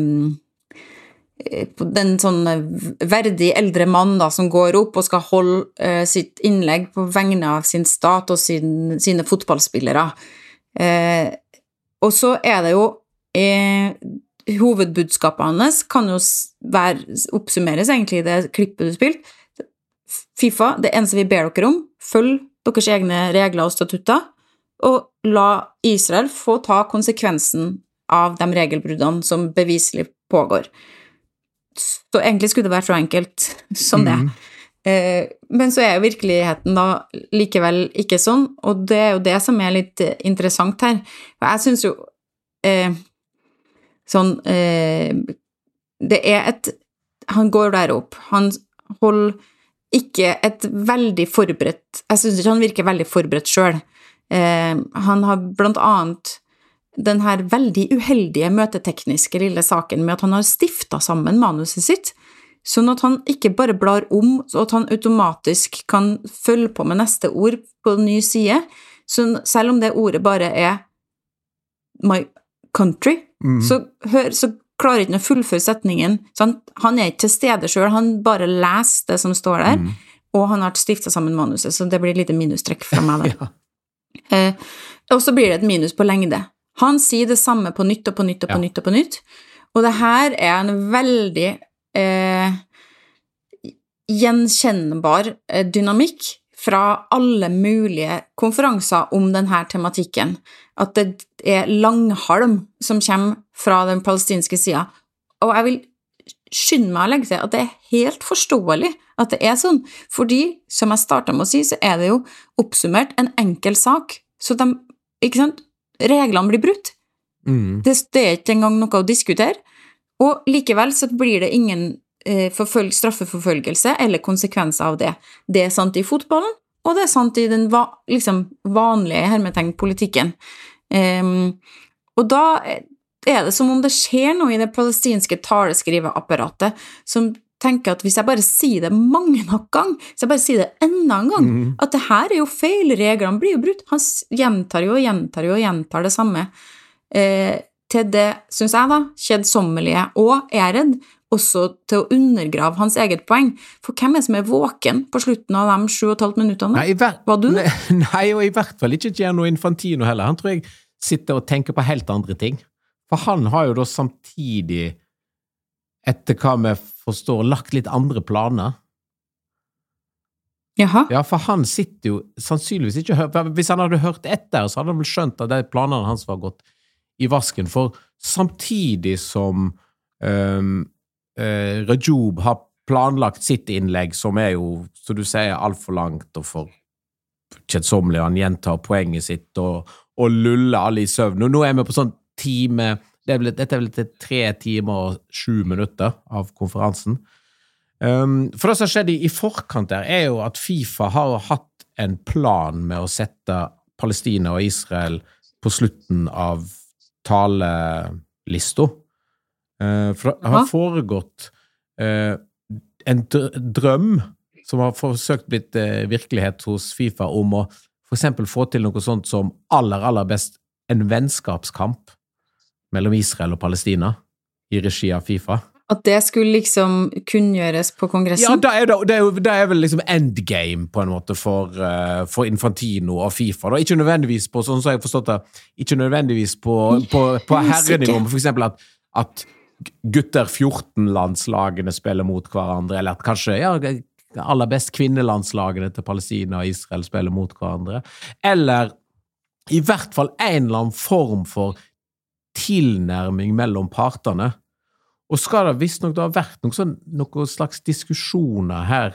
den sånn verdig eldre mann da, som går opp og skal holde eh, sitt innlegg på vegne av sin stat og sin, sine fotballspillere. Eh, og så er det jo eh, hovedbudskapet hans kan jo være, oppsummeres egentlig i det klippet du spilte. FIFA, det eneste vi ber dere om, følg deres egne regler og statutter, og la Israel få ta konsekvensen av de regelbruddene som beviselig pågår. Så egentlig skulle det være så enkelt som det. Mm. Eh, men så er jo virkeligheten da likevel ikke sånn, og det er jo det som er litt interessant her. For jeg synes jo eh, sånn eh, det er et han går der opp, han holder ikke et veldig forberedt jeg synes ikke han virker veldig forberedt selv. Eh, han har blant annet den her veldig uheldige møtetekniske lille saken med at han har stiftet sammen manuset sitt, sånn at han ikke bare blar om, så at han automatisk kan følge på med neste ord på en ny side, så selv om det ordet bare er my country, mm. så, hør, så klarer ikke han å fullføre setningen, så han, han er ikke til stede selv, han bare leser det som står der, mm. og han har stiftet sammen manuset, så det blir et lite minustrekk fra meg der. ja. Eh, og så blir det et minus på lengde. Han sier det samme på nytt og på nytt og på ja. nytt og på nytt, og det her er en veldig eh, gjenkjennbar eh, dynamikk fra alle mulige konferanser om denne tematikken, at det er langhalm som kommer fra den palestinske siden. Og jeg vil skynde meg å legge til at det er helt forståelig at det er sånn, fordi, som jeg startet med å si, så er det jo oppsummert en enkel sak, så de, ikke sant, reglene blir brutt. Mm. Det, det er ikke engang noe å diskutere, og likevel så blir det ingen eh, forfølg, straffeforfølgelse eller konsekvenser av det. Det er sant i fotballen, og det er sant i den va, liksom, vanlige hermetegnpolitikken. Um, og da er det som om det skjer noe i det palestinske taleskriveapparatet som tenker at hvis jeg bare sier det mange nok gang, hvis jeg bare sier det enda en gang, mm. at det her er jo feil, reglene blir jo brutt. Han gjentar jo og gjentar jo og gjentar det samme. Eh, til det, synes jeg da, kjedsommelige, og jeg er redd, også til å undergrave hans eget poeng. For hvem er det som er våken på slutten av de sju og et halvt minuttene? Nei, hver, Var du? Nei, nei, og i hvert fall ikke Gianno Infantino heller. Han tror jeg sitter og tenker på helt andre ting. For han har jo da samtidig, etter hva vi forstår, lagt litt andre planer. Jaha. Ja, for han sitter jo sannsynligvis ikke, hvis han hadde hørt etter, så hadde han vel skjønt at de planene hans var gått i vasken, for samtidig som um, uh, Rajoub har planlagt sitt innlegg, som er jo, så du sier, alt for langt og for kjedsomlig, han gjentar poenget sitt og, og luller alle i søvn, og nå er vi på sånn time, det er vel, dette er vel til tre timer og sju minutter av konferansen. Um, for det som skjedde i forkant der, er jo at FIFA har hatt en plan med å sette Palestina og Israel på slutten av talelisto. Uh, for det har foregått uh, en drøm som har forsøkt blitt uh, virkelighet hos FIFA om å for eksempel få til noe sånt som aller, aller best en vennskapskamp mellom Israel og Palestina i regi av FIFA. At det skulle liksom kunngjøres på kongressen? Ja, det er, det er, det er vel liksom endgame på en måte for, uh, for Infantino og FIFA. Da. Ikke nødvendigvis på, sånn som jeg har forstått det, ikke nødvendigvis på, på, på herrenivå, men for eksempel at, at gutter fjorten-landslagene spiller mot hverandre, eller at kanskje, ja, aller best kvinnelandslagene til Palestina og Israel spiller mot hverandre, eller i hvert fall en eller annen form for tilnærming mellom partene. Og skal det visst nok da ha vært noen, sånn, noen slags diskusjoner her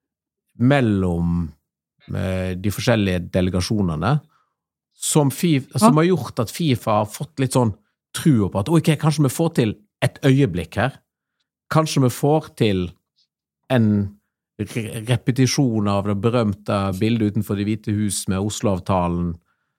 mellom eh, de forskjellige delegasjonene som, FIFA, ja. som har gjort at FIFA har fått litt sånn tro på at ok, kanskje vi får til et øyeblikk her. Kanskje vi får til en re- repetisjon av det berømte bildet utenfor Det hvite hus med Oslo-avtalen,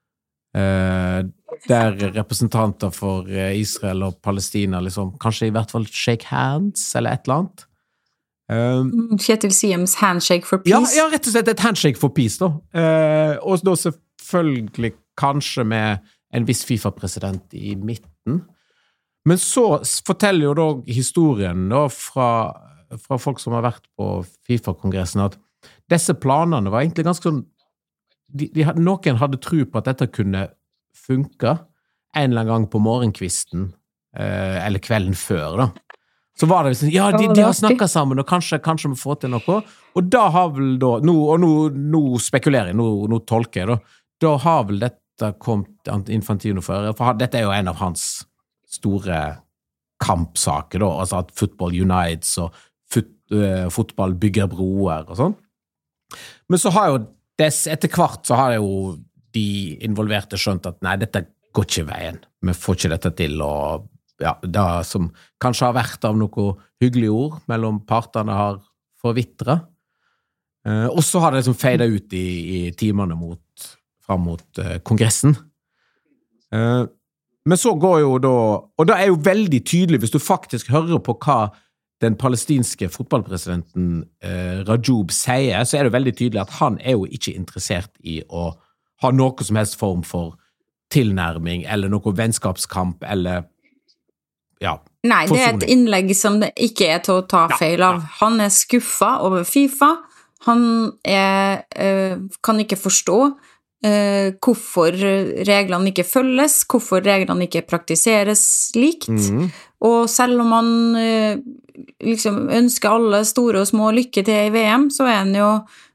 eh, der representanter for Israel og Palestina liksom, kanskje i hvert fall shake hands, eller et eller annet. Um, Kjetil Siems handshake for peace. Ja, ja, rett og slett et handshake for peace, da. Uh, og da selvfølgelig kanskje med en viss FIFA-president i midten. Men så forteller jo da historien da fra, fra folk som har vært på FIFA-kongressen, at disse planene var egentlig ganske sånn, de, de, noen hadde tro på at dette kunne funka en eller annen gang på morgenkvisten, eh, eller kvelden før, da. Så var det liksom, ja, de, de har snakket sammen, og kanskje, kanskje vi får til noe. Og da har vel da, nå, og nå, nå spekulerer jeg, nå, nå tolker jeg da, da har vel dette kommet Infantino for, for dette er jo en av hans store kampsaker, da, altså at football unites, og fut, uh, fotball bygger broer, og sånn. Men så har jo, dess, etter hvert så har jo de involverte skjønt at nei, dette går ikke veien. Vi får ikke dette til, og ja, det som kanskje har vært av noe hyggelige ord mellom partene har forvitret. Eh, og så har det liksom feidet ut i, i timene mot, fram mot eh, kongressen. Eh, men så går jo da, og det er jo veldig tydelig, hvis du faktisk hører på hva den palestinske fotballpresidenten eh, Rajoub sier, så er det veldig tydelig at han er jo ikke interessert i å ha noe som helst form for tilnærming, eller noe vennskapskamp, eller ja, nei, det er et innlegg som det ikke er til å ta feil av. Ja, ja. Han er skuffet over FIFA, han er, øh, kan ikke forstå øh, hvorfor reglene ikke følges, hvorfor reglene ikke praktiseres likt, mm. og selv om han øh, liksom ønsker alle store og små lykke til i V M, så er han jo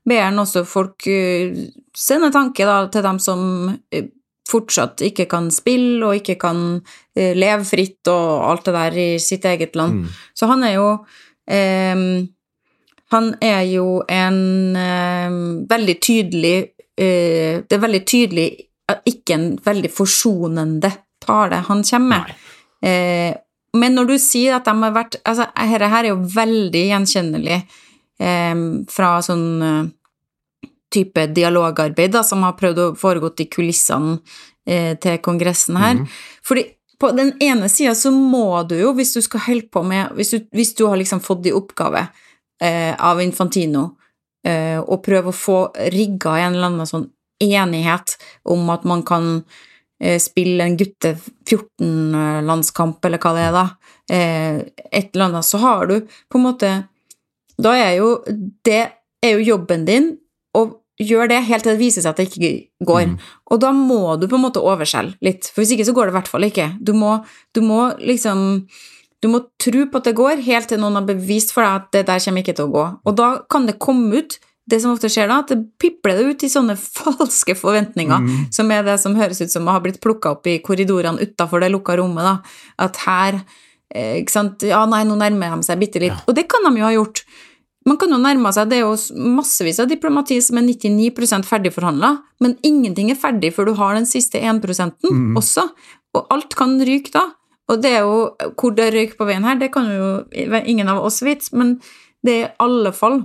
ber han også folk uh, sende tanke da, til dem som uh, fortsatt ikke kan spille og ikke kan uh, leve fritt og alt det der i sitt eget land. Mm. Så han er jo um, han er jo en um, veldig tydelig uh, det er veldig tydelig ikke en veldig forsonende tale han kommer med. Uh, men når du sier at de har vært altså, her, her er jo veldig gjenkjennelig um, fra sånn uh, type dialogarbeid da, som har prøvd å foregått i kulissene eh, til kongressen her. Mm. Fordi på den ene siden så må du jo, hvis du skal holde på med, hvis du, hvis du har liksom fått i oppgave eh, av Infantino, eh, og prøve å få rigget en eller annen sånn enighet om at man kan eh, spille en gutte fjorten-landskamp, eller hva det er da, eh, et eller annet, så har du på en måte, da er jo, det er jo jobben din, og gjør det helt til det viser seg at det ikke går. Mm. Og da må du på en måte overselge litt, for hvis ikke så går det i hvert fall ikke. Du må, du må liksom, du må tro på at det går, helt til noen har bevist for deg at det der kommer ikke til å gå. Og da kan det komme ut, det som ofte skjer da, at det pipler det ut i sånne falske forventninger, mm. som er det som høres ut som har blitt plukket opp i korridorene utenfor det lukket rommet da. At her, eh, ikke sant, ja nei, nå nærmer de seg bitte litt. Ja. Og det kan de jo ha gjort. Man kan jo nærme seg, det er jo massevis av diplomati som er nittini prosent ferdigforhandlet, men ingenting er ferdig før du har den siste en prosenten mm. også, og alt kan ryke da, og det er jo, hvor det ryker på veien her, det kan jo ingen av oss vite, men det er i alle fall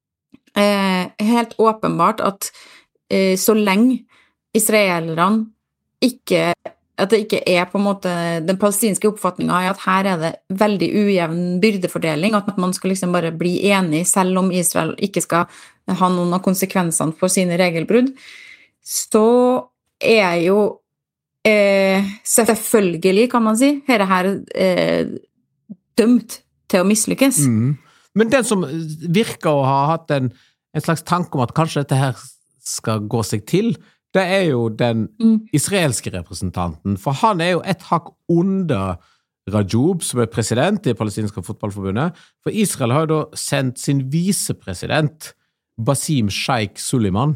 eh, helt åpenbart at eh, så lenge israelerne ikke at det ikke er på en måte den palestinske oppfatningen er at her er det veldig ujevn byrdefordeling, at man skal liksom bare bli enig selv om Israel ikke skal ha noen av konsekvensene for sine regelbrudd, så er jo eh, selvfølgelig, kan man si, her er eh, dømt til å mislykkes. Mm. Men den som virker å ha hatt en, en slags tanke om at kanskje dette her skal gå seg til, det er jo den israelske representanten, for han er jo et hakk under Rajoub, som er president i Palestinske fotballforbundet, for Israel har jo da sendt sin visepresident, Basim Sheikh Suleiman,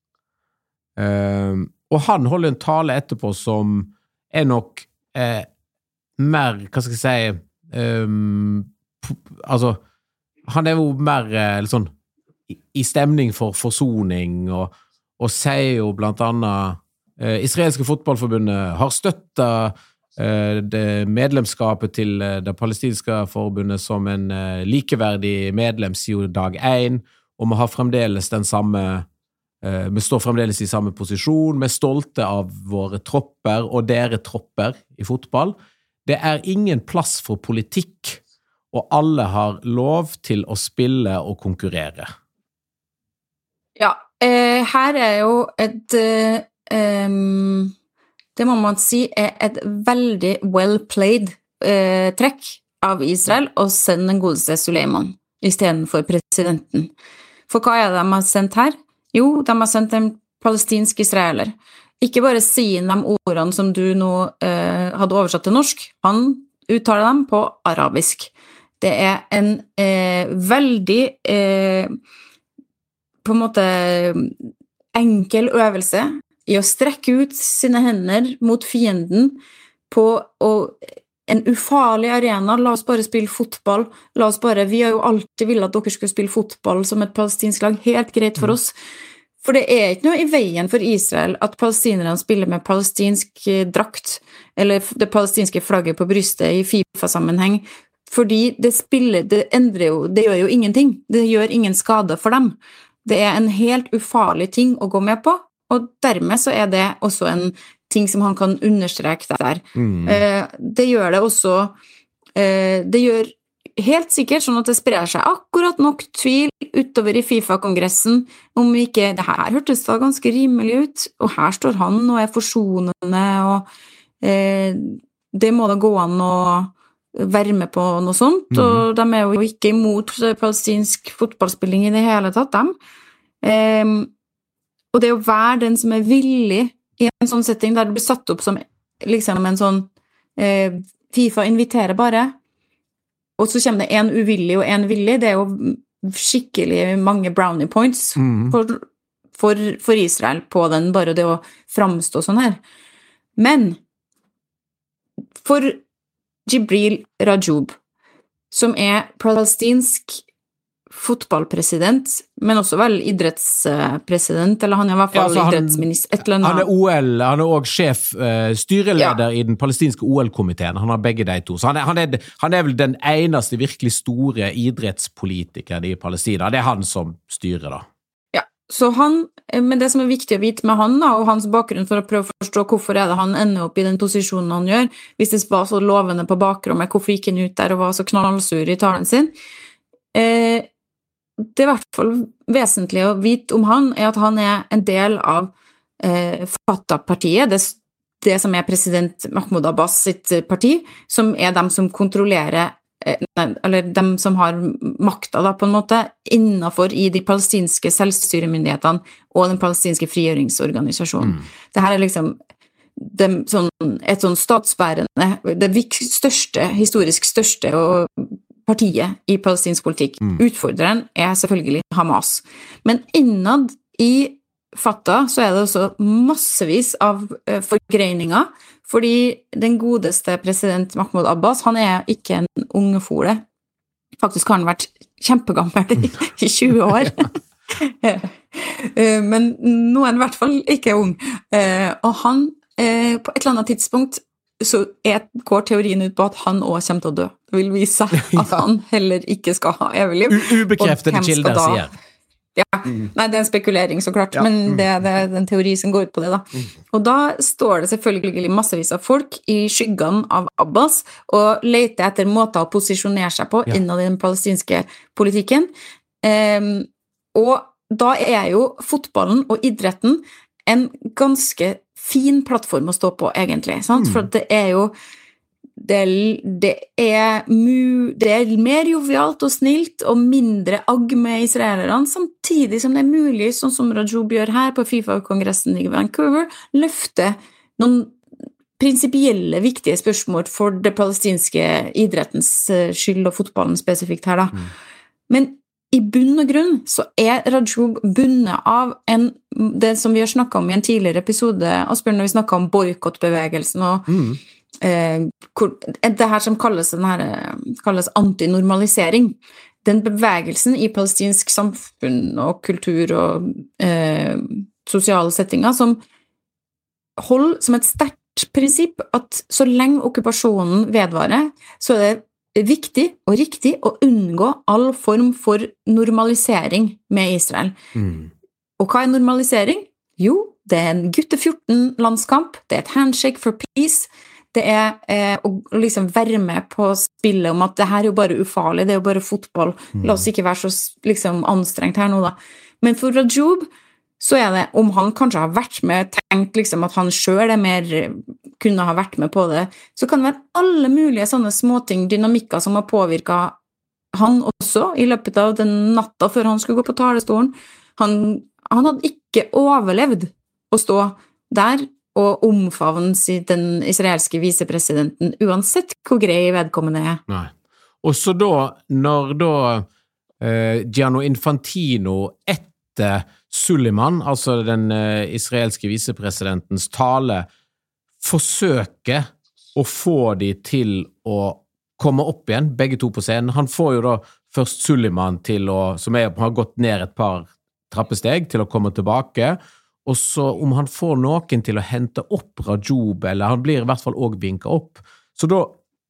um, og han holder en tale etterpå som er nok eh, mer, hva skal jeg si, um, altså, han er jo mer eh, sånn, i, i stemning for forsoning og og sier jo blant annet eh, Israelske fotballforbundet har støttet eh, det medlemskapet til eh, det palestinske forbundet som en eh, likeverdig medlem siden dag én, og vi har fremdeles den samme, eh, vi står fremdeles i samme posisjon, vi er stolte av våre tropper og dere tropper i fotball. Det er ingen plass for politikk, og alle har lov til å spille og konkurrere. Ja, Eh, her er jo et eh, um, det må man si er et veldig well played eh, trekk av Israel å sende den godeste Suleiman i stedet for presidenten. For hva er det de har sendt her? Jo, de har sendt en palestinsk israeler. Ikke bare si de ordene som du nå eh, hadde oversatt til norsk, han uttaler dem på arabisk. Det er en eh, veldig eh, på en måte enkel øvelse i å strekke ut sine hender mot fienden på og en ufarlig arena. La oss bare spille fotball. La oss bare, vi har jo alltid villet at dere skulle spille fotball som et palestinsk lag. Helt greit for oss. For det er ikke noe i veien for Israel at palestinerne spiller med palestinsk drakt, eller det palestinske flagget på brystet i FIFA-sammenheng. Fordi det spiller, det endrer jo, det gjør jo ingenting. Det gjør ingen skade for dem. Det er en helt ufarlig ting å gå med på, og dermed så er det også en ting som han kan understreke der. Mm. Eh, det gjør det også, eh, det gjør helt sikkert sånn at det sprer seg akkurat nok tvil utover i FIFA-kongressen om ikke, det her hørtes da ganske rimelig ut, og her står han og er forsonende, og eh, det må da gå an å være med på noe sånt, mm. og de er jo ikke imot palestinsk fotballspilling i det hele tatt, dem. Um, og det er jo hver den som er villig i en sånn setting der det blir satt opp som liksom en sånn eh, FIFA inviterer bare, og så kommer det en uvillig og en villig, det er jo skikkelig mange brownie points mm. for, for, for Israel på den, bare det å framstå sånn her. Men for Jibril Rajoub, som er palestinsk fotballpresident, men også vel idrettspresident, eller han er i hvert fall ja, altså idrettsminister, et eller annet. Han er O L, han er også sjef, uh, styreleder ja. I den palestinske O L-komiteen, han har begge de to, så han er, han, er, han er vel den eneste virkelig store idrettspolitikeren I Palestina, det er han som styrer da. Ja, så han, men det som er viktig å vite med han da, og hans bakgrunn for å prøve å forstå hvorfor er det han ender opp I den posisjonen han gjør, hvis det var så lovende på bakrommet, hvorfor gikk han ut der og var så knallsur I talen sin, eh, det er I hvert fall vesentlig å vite om han, er at han er en del av eh, Fatah-partiet, det, det som er president Mahmoud Abbas sitt parti, som er dem som kontrollerer, eh, eller dem som har makta da, på en måte, innenfor I de palestinske selvstyremyndighetene og den palestinske frigjøringsorganisasjonen. Mm. Det her er liksom det, sånn, et sånn statsbærende, det største, historisk største og partiet I palestinsk politikk. Mm. Utfordreren er selvfølgelig Hamas. Men innad I Fatah så er det også massevis av uh, forgreininger, fordi den godeste president Mahmoud Abbas, han er ikke en unge fole. Faktisk har han vært kjempegammel I, I tjue år. uh, men nå er han I hvert fall ikke ung. Uh, og han, uh, på et eller annet tidspunkt, så er, går teorien ut på at han også kommer til å dø. Det vil vise at han heller ikke skal ha evig liv. Ubekreftede kilder sier. Ja, mm. nei, det er en spekulering så klart, ja. Men det, det er en teori som går ut på det da. Mm. Og da står det selvfølgelig massevis av folk I skyggene av Abbas og leter etter måter å posisjonere seg på ja. Innad I den palestinske politikken. Um, og da er jo fotballen og idretten en ganske fin plattform å stå på egentlig, sant? Mm. For det er jo det, det, er mu, det er mer jovialt og snilt og mindre agg med israelerne, samtidig som det er mulig, sånn som Rajoub gjør her på FIFA-kongressen I Vancouver, løfte noen prinsipielle viktige spørsmål for det palestinske idrettens skyld og fotballen spesifikt her da. Mm. Men I bunn og grunn så er Rajoub bunnet av en, det som vi har snakket om I en tidligere episode, Asbjørn, når vi snakket om boykottbevegelsen og mm. eh, hvor, det her som kalles, den her, kalles antinormalisering. Den bevegelsen I palestinsk samfunn og kultur og eh, sosiale settinger som holder som et sterkt prinsipp at så lenge okkupasjonen vedvarer, så er det viktig og riktig å unngå all form for normalisering med Israel. Mm. Og hva er normalisering? Jo, det er en gutte fjorten-landskamp, det er et handshake for peace, det er eh, å liksom være med på spillet om at det her er jo bare ufarlig, det er jo bare fotball, mm. la oss ikke være så liksom, anstrengt her nå da. Men for Rajoub, så er det, om han kanskje har vært med, tenkt liksom at han selv er mer, kunne ha vært med på det, så kan det være alle mulige sånne småting, dynamikker som har påvirket han også I løpet av den natta før han skulle gå på talerstolen. Han, han hadde ikke overlevd å stå der og omfavne den israelske visepresidenten, uansett hvor grei vedkommende er. Nei. Og så da, når da eh, Gianni Infantino etter Suleiman, altså den uh, israelske visepresidentens tale, forsøker å få de til å komme opp igjen, begge to på scenen. Han får jo da først Suleiman til å, som er, har gått ned et par trappesteg til å komme tilbake, og så om han får noen til å hente opp Rajoub, eller han blir I hvert fall også vinket opp. Så da,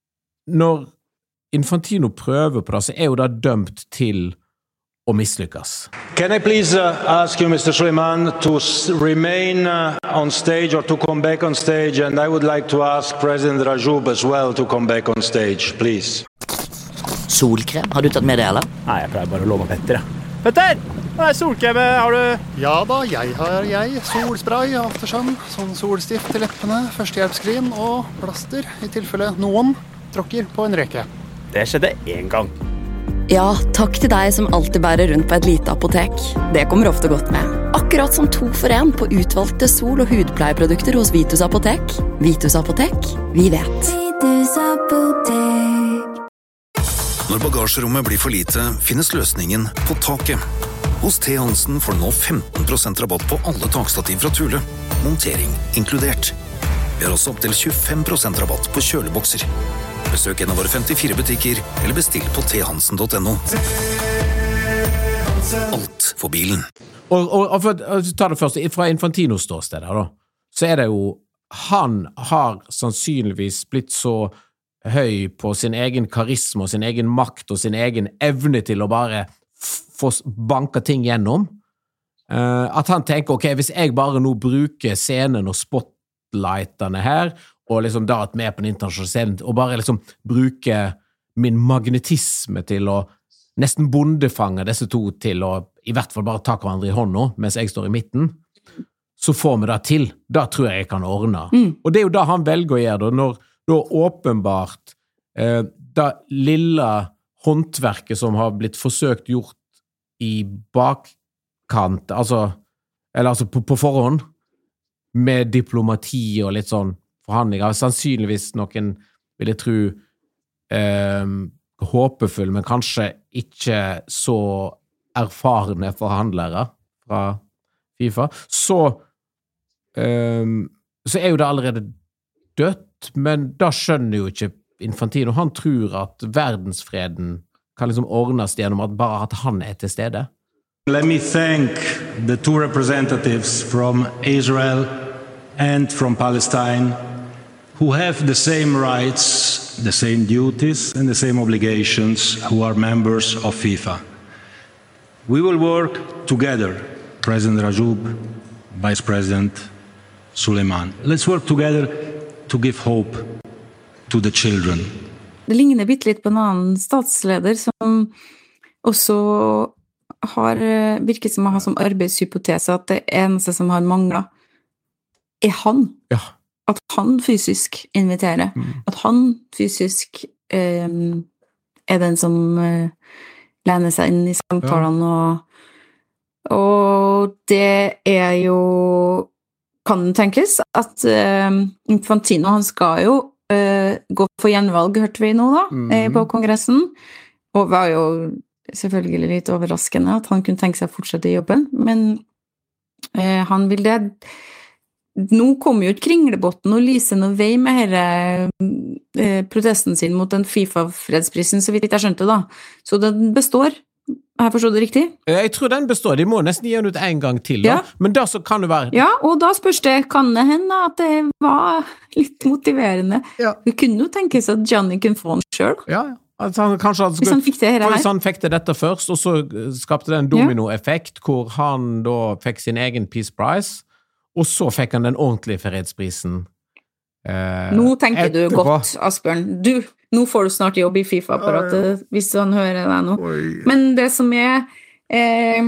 når Infantino prøver på det, så er jo det dømt til og mislykkes. Can I please uh, ask you, Mister Suleiman, to s- remain uh, on stage or to come back on stage, and I would like to ask President Rajoub as well to come back on stage, please. Solkrem, har du tatt med det, eller? Nei, jeg pleier bare å låne Petter, ja. Petter! Det er solkrem, har du? Ja da, jeg har jeg. Solspray, aftersun, sånn solstift til leppene, førstehjelpskrim og plaster, I tilfelle noen tråkker på en reke. Det skjedde en gang. Ja, takk til deg som alltid bærer rundt på et lite apotek. Det kommer ofte godt med. Akkurat som to for en på utvalgte sol- og hudpleieprodukter hos Vitus Apotek. Vitus Apotek, vi vet. Vitus Apotek. Når bagasjerommet blir for lite, finnes løsningen på taket. Hos T. Hansen får du nå femten prosent rabatt på alle takstativ fra Thule. Montering inkludert. Vi har også opp til tjuefem prosent rabatt på kjølebokser. Besøk en av våre femtifire butikker, eller bestill på t hansen punktum n o. Alt for bilen. Og, og, og for å ta det først, fra Infantinos ståsted da, så er det jo, han har sannsynligvis blitt så høy på sin egen karisma, sin egen makt og sin egen evne til å bare få banka ting gjennom, uh, at han tenker, ok, hvis jeg bare nå bruker scenen og spotlightene her, og liksom da at vi er på den internasjonale scenen, og bare liksom bruke min magnetisme til å nesten bondefange disse to til å i hvert fall bare ta hverandre i hånda, mens jeg står i midten, så får vi det til. Da tror jeg jeg kan ordne. Mm. Og det er jo da han velger å gjøre det, når da åpenbart eh, da lille håndverket som har blitt forsøkt gjort i bakkant, altså, eller altså på, på forhånd, med diplomati og litt sånn forhandlinger, sannsynligvis noen, vil jeg tro, eh, håpefull, men kanskje ikke så erfarne forhandlere fra FIFA, så, eh, så er jo det allerede dødt, men da skjønner jo ikke Infantino. Han tror at verdensfreden kan liksom ordnes gjennom at bare at han er til stede. Let me thank the two representatives from Israel and from Palestine who have the same rights, the same duties and the same obligations, who are members of FIFA. We will work together, President Rajoub, Vice President Suleiman. Let's work together to give hope to the children. Det ligner bitte litt på en annen statsleder som også har, virket som å ha som arbeidshypotese at det eneste som har manglet er han. Ja. At han fysisk inviterer. Mm. At han fysisk eh, er den som eh, lener seg inn i samtalene, ja. og, og det er jo, kan tenkes, at eh, Infantino, han skal jo eh, gå for gjenvalg, hørte vi nå da, mm. eh, på kongressen, og var jo selvfølgelig litt overraskende at han kunne tenke seg å fortsette i jobben, men eh, han vil det. Nå kommer jo et kringlebotten og lyser noe vei med hele eh, protesten sin mot den FIFA-fredsprisen, så vidt jeg skjønte da. Så den består. Har jeg forstått det riktig? Jeg tror den består. De må nesten gi den ut en gang til da. Ja. Men da så kan det være... Ja, og da spørs det, kan det hende at det var litt motiverende. Ja. Vi kunne jo tenke seg at Gianni kunne få den selv. Ja, ja. Altså han, kanskje han, skulle, hvis han fikk det her, hvis han fikk det dette først, og så skapte det en dominoeffekt, ja. Hvor han da fikk sin egen Peace Prize, og så fikk han den ordentlige fredsprisen. Eh, nå tenker etterpå. Du godt, Asbjørn. Du, nå får du snart jobb i FIFA-apparatet, hvis han hører deg nå. Oi. Men det som er, eh,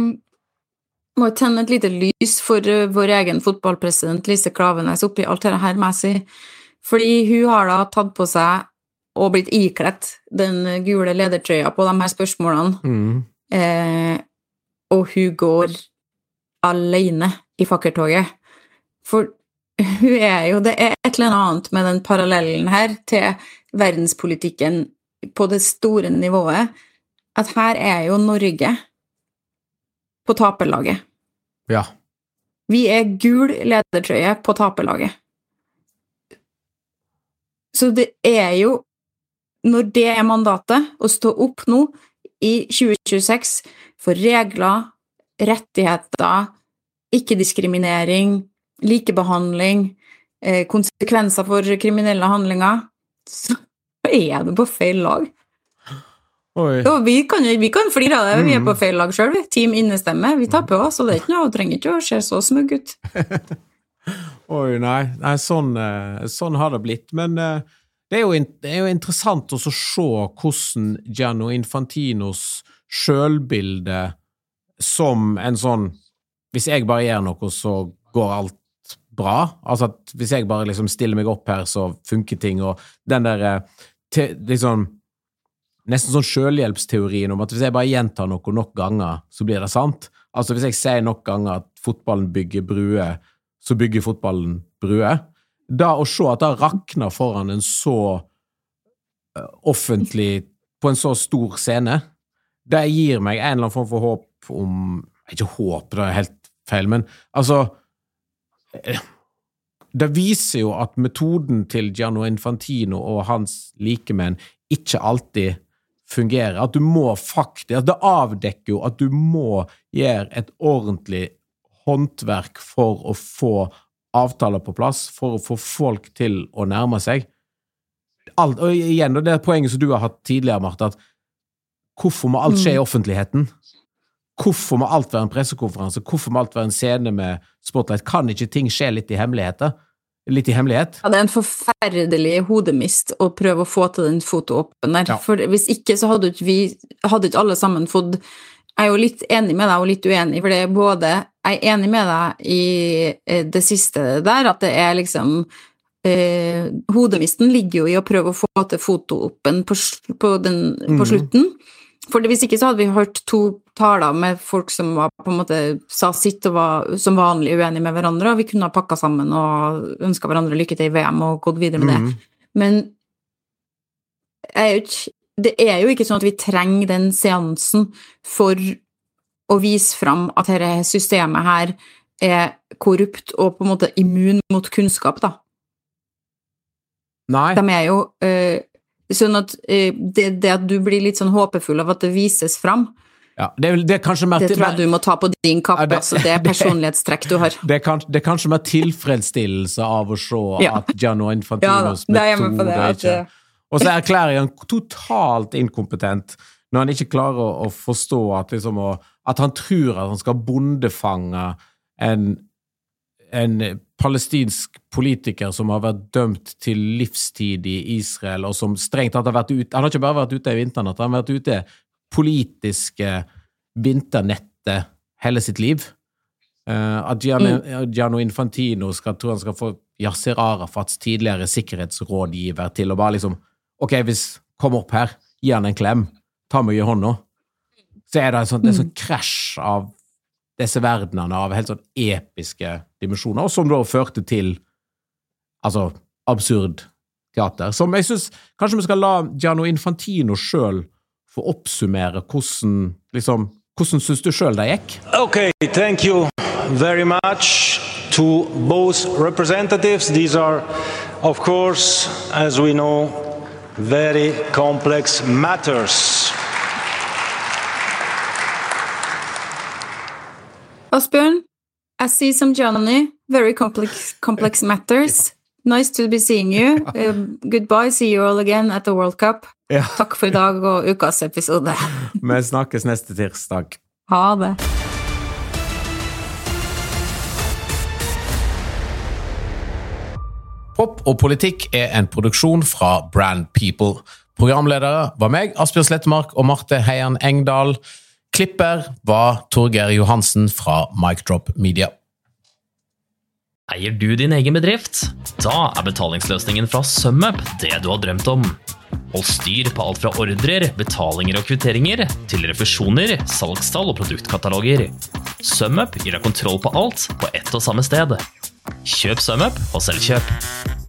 må jeg tenne et lite lys for uh, vår egen fotballpresident, Lise Klaveness, oppi alt dette her med seg, fordi hun har da tatt på seg og blitt iklett den gule ledertrøya på de her spørsmålene. Mm. Eh, og hun går alene i fakkeltoget. For hun er jo, det er et eller annet med den parallellen her til verdenspolitikken på det store nivået, at her er jo Norge på taperlaget. Ja. Vi er gul ledertrøye på taperlaget. Så det er jo, når det er mandatet, å stå opp nå i tjue tjueseks for regler, rettigheter, ikke-diskriminering, likebehandling, eh, konsekvenser for kriminelle handlinger, så er du på feil lag. Oi. Så vi kan, vi kan flire av det, vi er på feil lag selv, team innestemme, vi tar på oss, og det er ikke noe, trenger ikke å se så smugg ut. Oi, nei, nei sånn, sånn har det blitt, men det er jo, det er jo interessant å se hvordan Gianni Infantinos selvbilde som en sånn, hvis jeg bare gjør noe, så går alt bra. Altså at hvis jeg bare liksom stiller meg opp her, så funker ting, og den der te, liksom, nesten sånn selvhjelpsteorien om at hvis jeg bare gjentar noe nok ganger, så blir det sant. Altså hvis jeg sier nok ganger at fotballen bygger bruer, så bygger fotballen bruer. Da å se at det rakner foran en så offentlig på en så stor scene, det gir meg en eller annen form for håp om, ikke håp, det er helt feil, men altså, det viser jo at metoden til Gianni Infantino og hans likemenn ikke alltid fungerer, at du må faktisk, at det avdekker jo at du må gjøre et ordentlig håndverk for å få avtaler på plass, for å få folk til å nærme seg. Alt, og igjen, og det er poenget som du har hatt tidligere, Martha, at hvorfor må alt skje i offentligheten? Hvorfor må alt være en pressekonferanse? Hvorfor må alt være en scene med spotlight? Kan ikke ting skje litt i hemmeligheter? Litt i hemmelighet? Ja, det er en forferdelig hodemist å prøve å få til den fotoåpen der, ja. For hvis ikke så hadde ikke vi, hadde ikke alle sammen fått. Jeg er jo litt enig med deg og litt uenig, for det er både, jeg er enig med deg i det siste der, at det er liksom, eh, hodemisten ligger jo i å prøve å få til fotoåpen på, på, den, mm. på slutten, for hvis ikke så hadde vi hørt to taler med folk som var på en måte sa sitt og var som vanlig uenige med hverandre, og vi kunne ha pakket sammen og ønsket hverandre lykke til i V M og gått videre med mm. det. Men jeg er jo ikke, det er jo ikke sånn at vi trenger den seansen for å vise fram at dette systemet her er korrupt og på en måte immun mot kunnskap, da. Nei. De er jo... Øh, sånn at øh, det, det at du blir litt sånn håpefull av at det vises fram, ja, det, er, det, er kanskje mer, det tror jeg du må ta på din kappe, det, altså det er personlighetstrekk du har. Det er, kanskje, det er kanskje mer tilfredsstillelse av å se ja. At Gianni Infantinos ja, metode det, ikke... Og så erklærer han totalt inkompetent når han ikke klarer å, å forstå at, liksom, å, at han tror at han skal bondefange en, en palestinsk politiker som har vært dømt til livstid i Israel, og som strengt tatt har vært ute, han har ikke bare vært ute i vinternatt, han har vært ute politiske vinternettet hele sitt liv. Uh, at Gianni, mm. Gianni Infantino skal, tror han skal få Yasser Arafats tidligere sikkerhetsrådgiver til å bare liksom, ok, hvis kom opp her, gi han en klem, ta meg i hånda, så er det en sånn, mm. sånn krasj av disse verdenene av helt sånn episke dimensjoner, og som da førte til altså, absurd teater, som jeg synes, kanskje vi skal la Gianni Infantino selv få oppsummere hvordan, liksom, hvordan synes du selv det gikk? Okay, thank you very much to both representatives. These are, of course, as we know, very complex matters. Asbjørn, I see some Gianni, very complex, complex matters. Nice to be seeing you. Uh, goodbye, see you all again at the World Cup. Ja. Takk for i dag og ukas episode. Vi snakkes neste tirsdag. Ha det. Pop og politikk er en produksjon fra Brand People. Programledere var meg, Asbjørn Slettemark og Marte Heian Engdahl. Klipper var Torgeir Johansen fra Mic Drop Media. Eier du din egen bedrift? Da er betalingsløsningen fra SumUp det du har drømt om. Hold styr på alt fra ordrer, betalinger og kvitteringer, til refusjoner, salgstall og produktkataloger. SumUp gir deg kontroll på alt på ett og samme sted. Kjøp SumUp og selv kjøp.